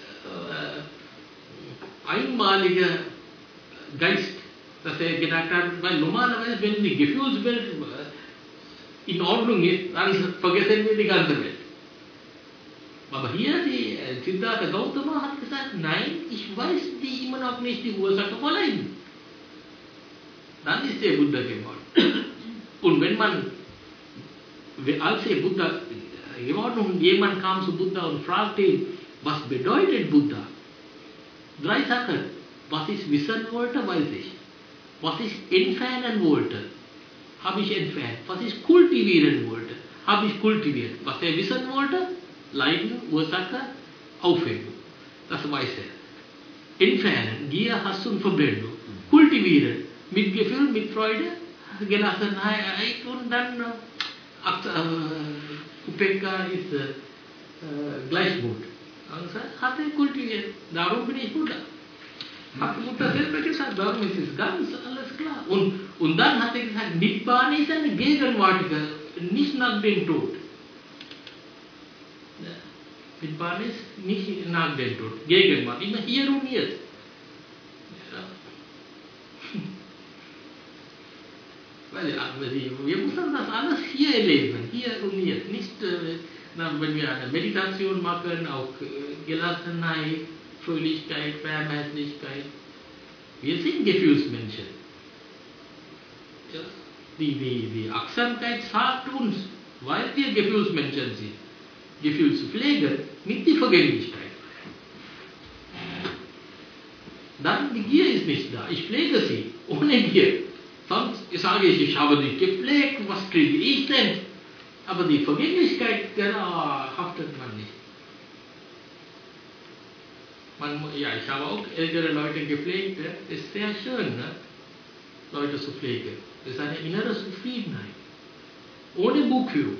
einmaliger Geist, dass er gedacht hat, weil normalerweise, wenn die Gefühlswelt in Ordnung ist, dann vergessen wir die ganze Welt. Aber hier, die Siddhartha Gautama hat gesagt, nein, ich weiß immer noch nicht die Ursache von Leiden. Dann ist der Buddha geworden. Und wenn man, als der Buddha geworden und jemand kam zu Buddha und fragte ihn, was bedeutet Buddha? 3 Sachen. Was ich wissen wollte, weiß ich. Was ich entfernen wollte, habe ich entfernt. Was ich kultivieren wollte, habe ich kultiviert. Was er wissen wollte, Leiden, Ursache, Aufhebung. Das weiß er. Entfernen, Gier, Hass und Verblendung. Kultivieren, mit Gefühl, mit Freude, Gelassenheit und dann Upekka ist Gleichmut. Also hat er kultiviert. Darum bin ich Buddha. Hat Buddha selber gesagt, darum ist es ganz alles klar. Und dann hat er gesagt, Nibbana ist eine gegenwärtige, nicht nach dem Tod. Nibbana ist nicht nach dem Tod, Gegenwart, immer hier und jetzt. Weil wir müssen das alles hier erleben, hier und jetzt. Nicht, wenn wir eine Meditation machen, auch Gelassenheit, Fröhlichkeit, Barmherzigkeit. Wir sind Gefühlsmenschen. Ja? Die Achtsamkeit sagt uns, weil wir Gefühlsmenschen sind, Gefühlspflege mit der Vergänglichkeit. Dann die Gier ist nicht da. Ich pflege sie ohne Gier. Sonst sage ich habe dich gepflegt, was kriege ich denn? Aber die Vergänglichkeit, haftet man nicht. Ich habe auch ältere Leute gepflegt. Es ist sehr schön, ne? Leute zu pflegen. Das ist eine innere Zufriedenheit. Ohne Buchführung.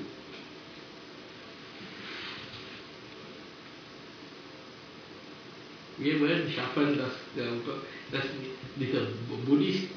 Wir werden schaffen, dass dieser Buddhist,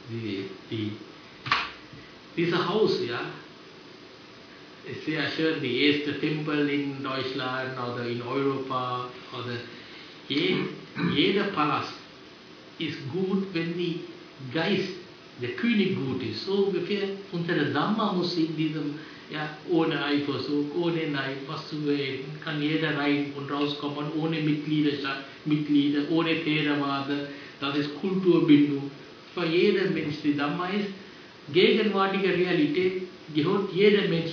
dieser Haus, ist sehr schön, die erste Tempel in Deutschland oder in Europa oder jeder Palast ist gut, wenn der Geist, der König gut ist. So ungefähr unsere Dhamma muss in diesem, ohne Eifersucht, ohne Neid, was zu wählen, kann jeder rein und rauskommen, ohne Mitglieder, ohne Theravada. Das ist Kulturbildung. Für jeden Mensch, die Dhamma ist, gegenwärtige Realität gehört jeder Mensch.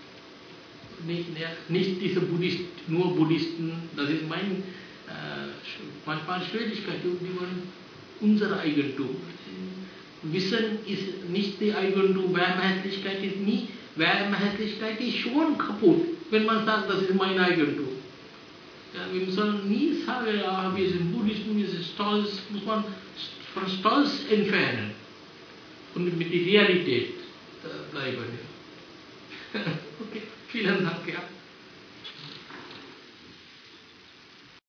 Nicht diese Buddhisten, nur Buddhisten, das ist manchmal Schwierigkeit, die wollen unser Eigentum. Wissen ist nicht die Eigentum, Barmherzigkeit ist nie, Barmherzigkeit ist schon kaputt, wenn man sagt, das ist mein Eigentum. Wir sollen nie sagen, wir sind Buddhisten, wir sind stolz, muss man von Stolz entfernen und mit der Realität bleiben. Okay, vielen Dank.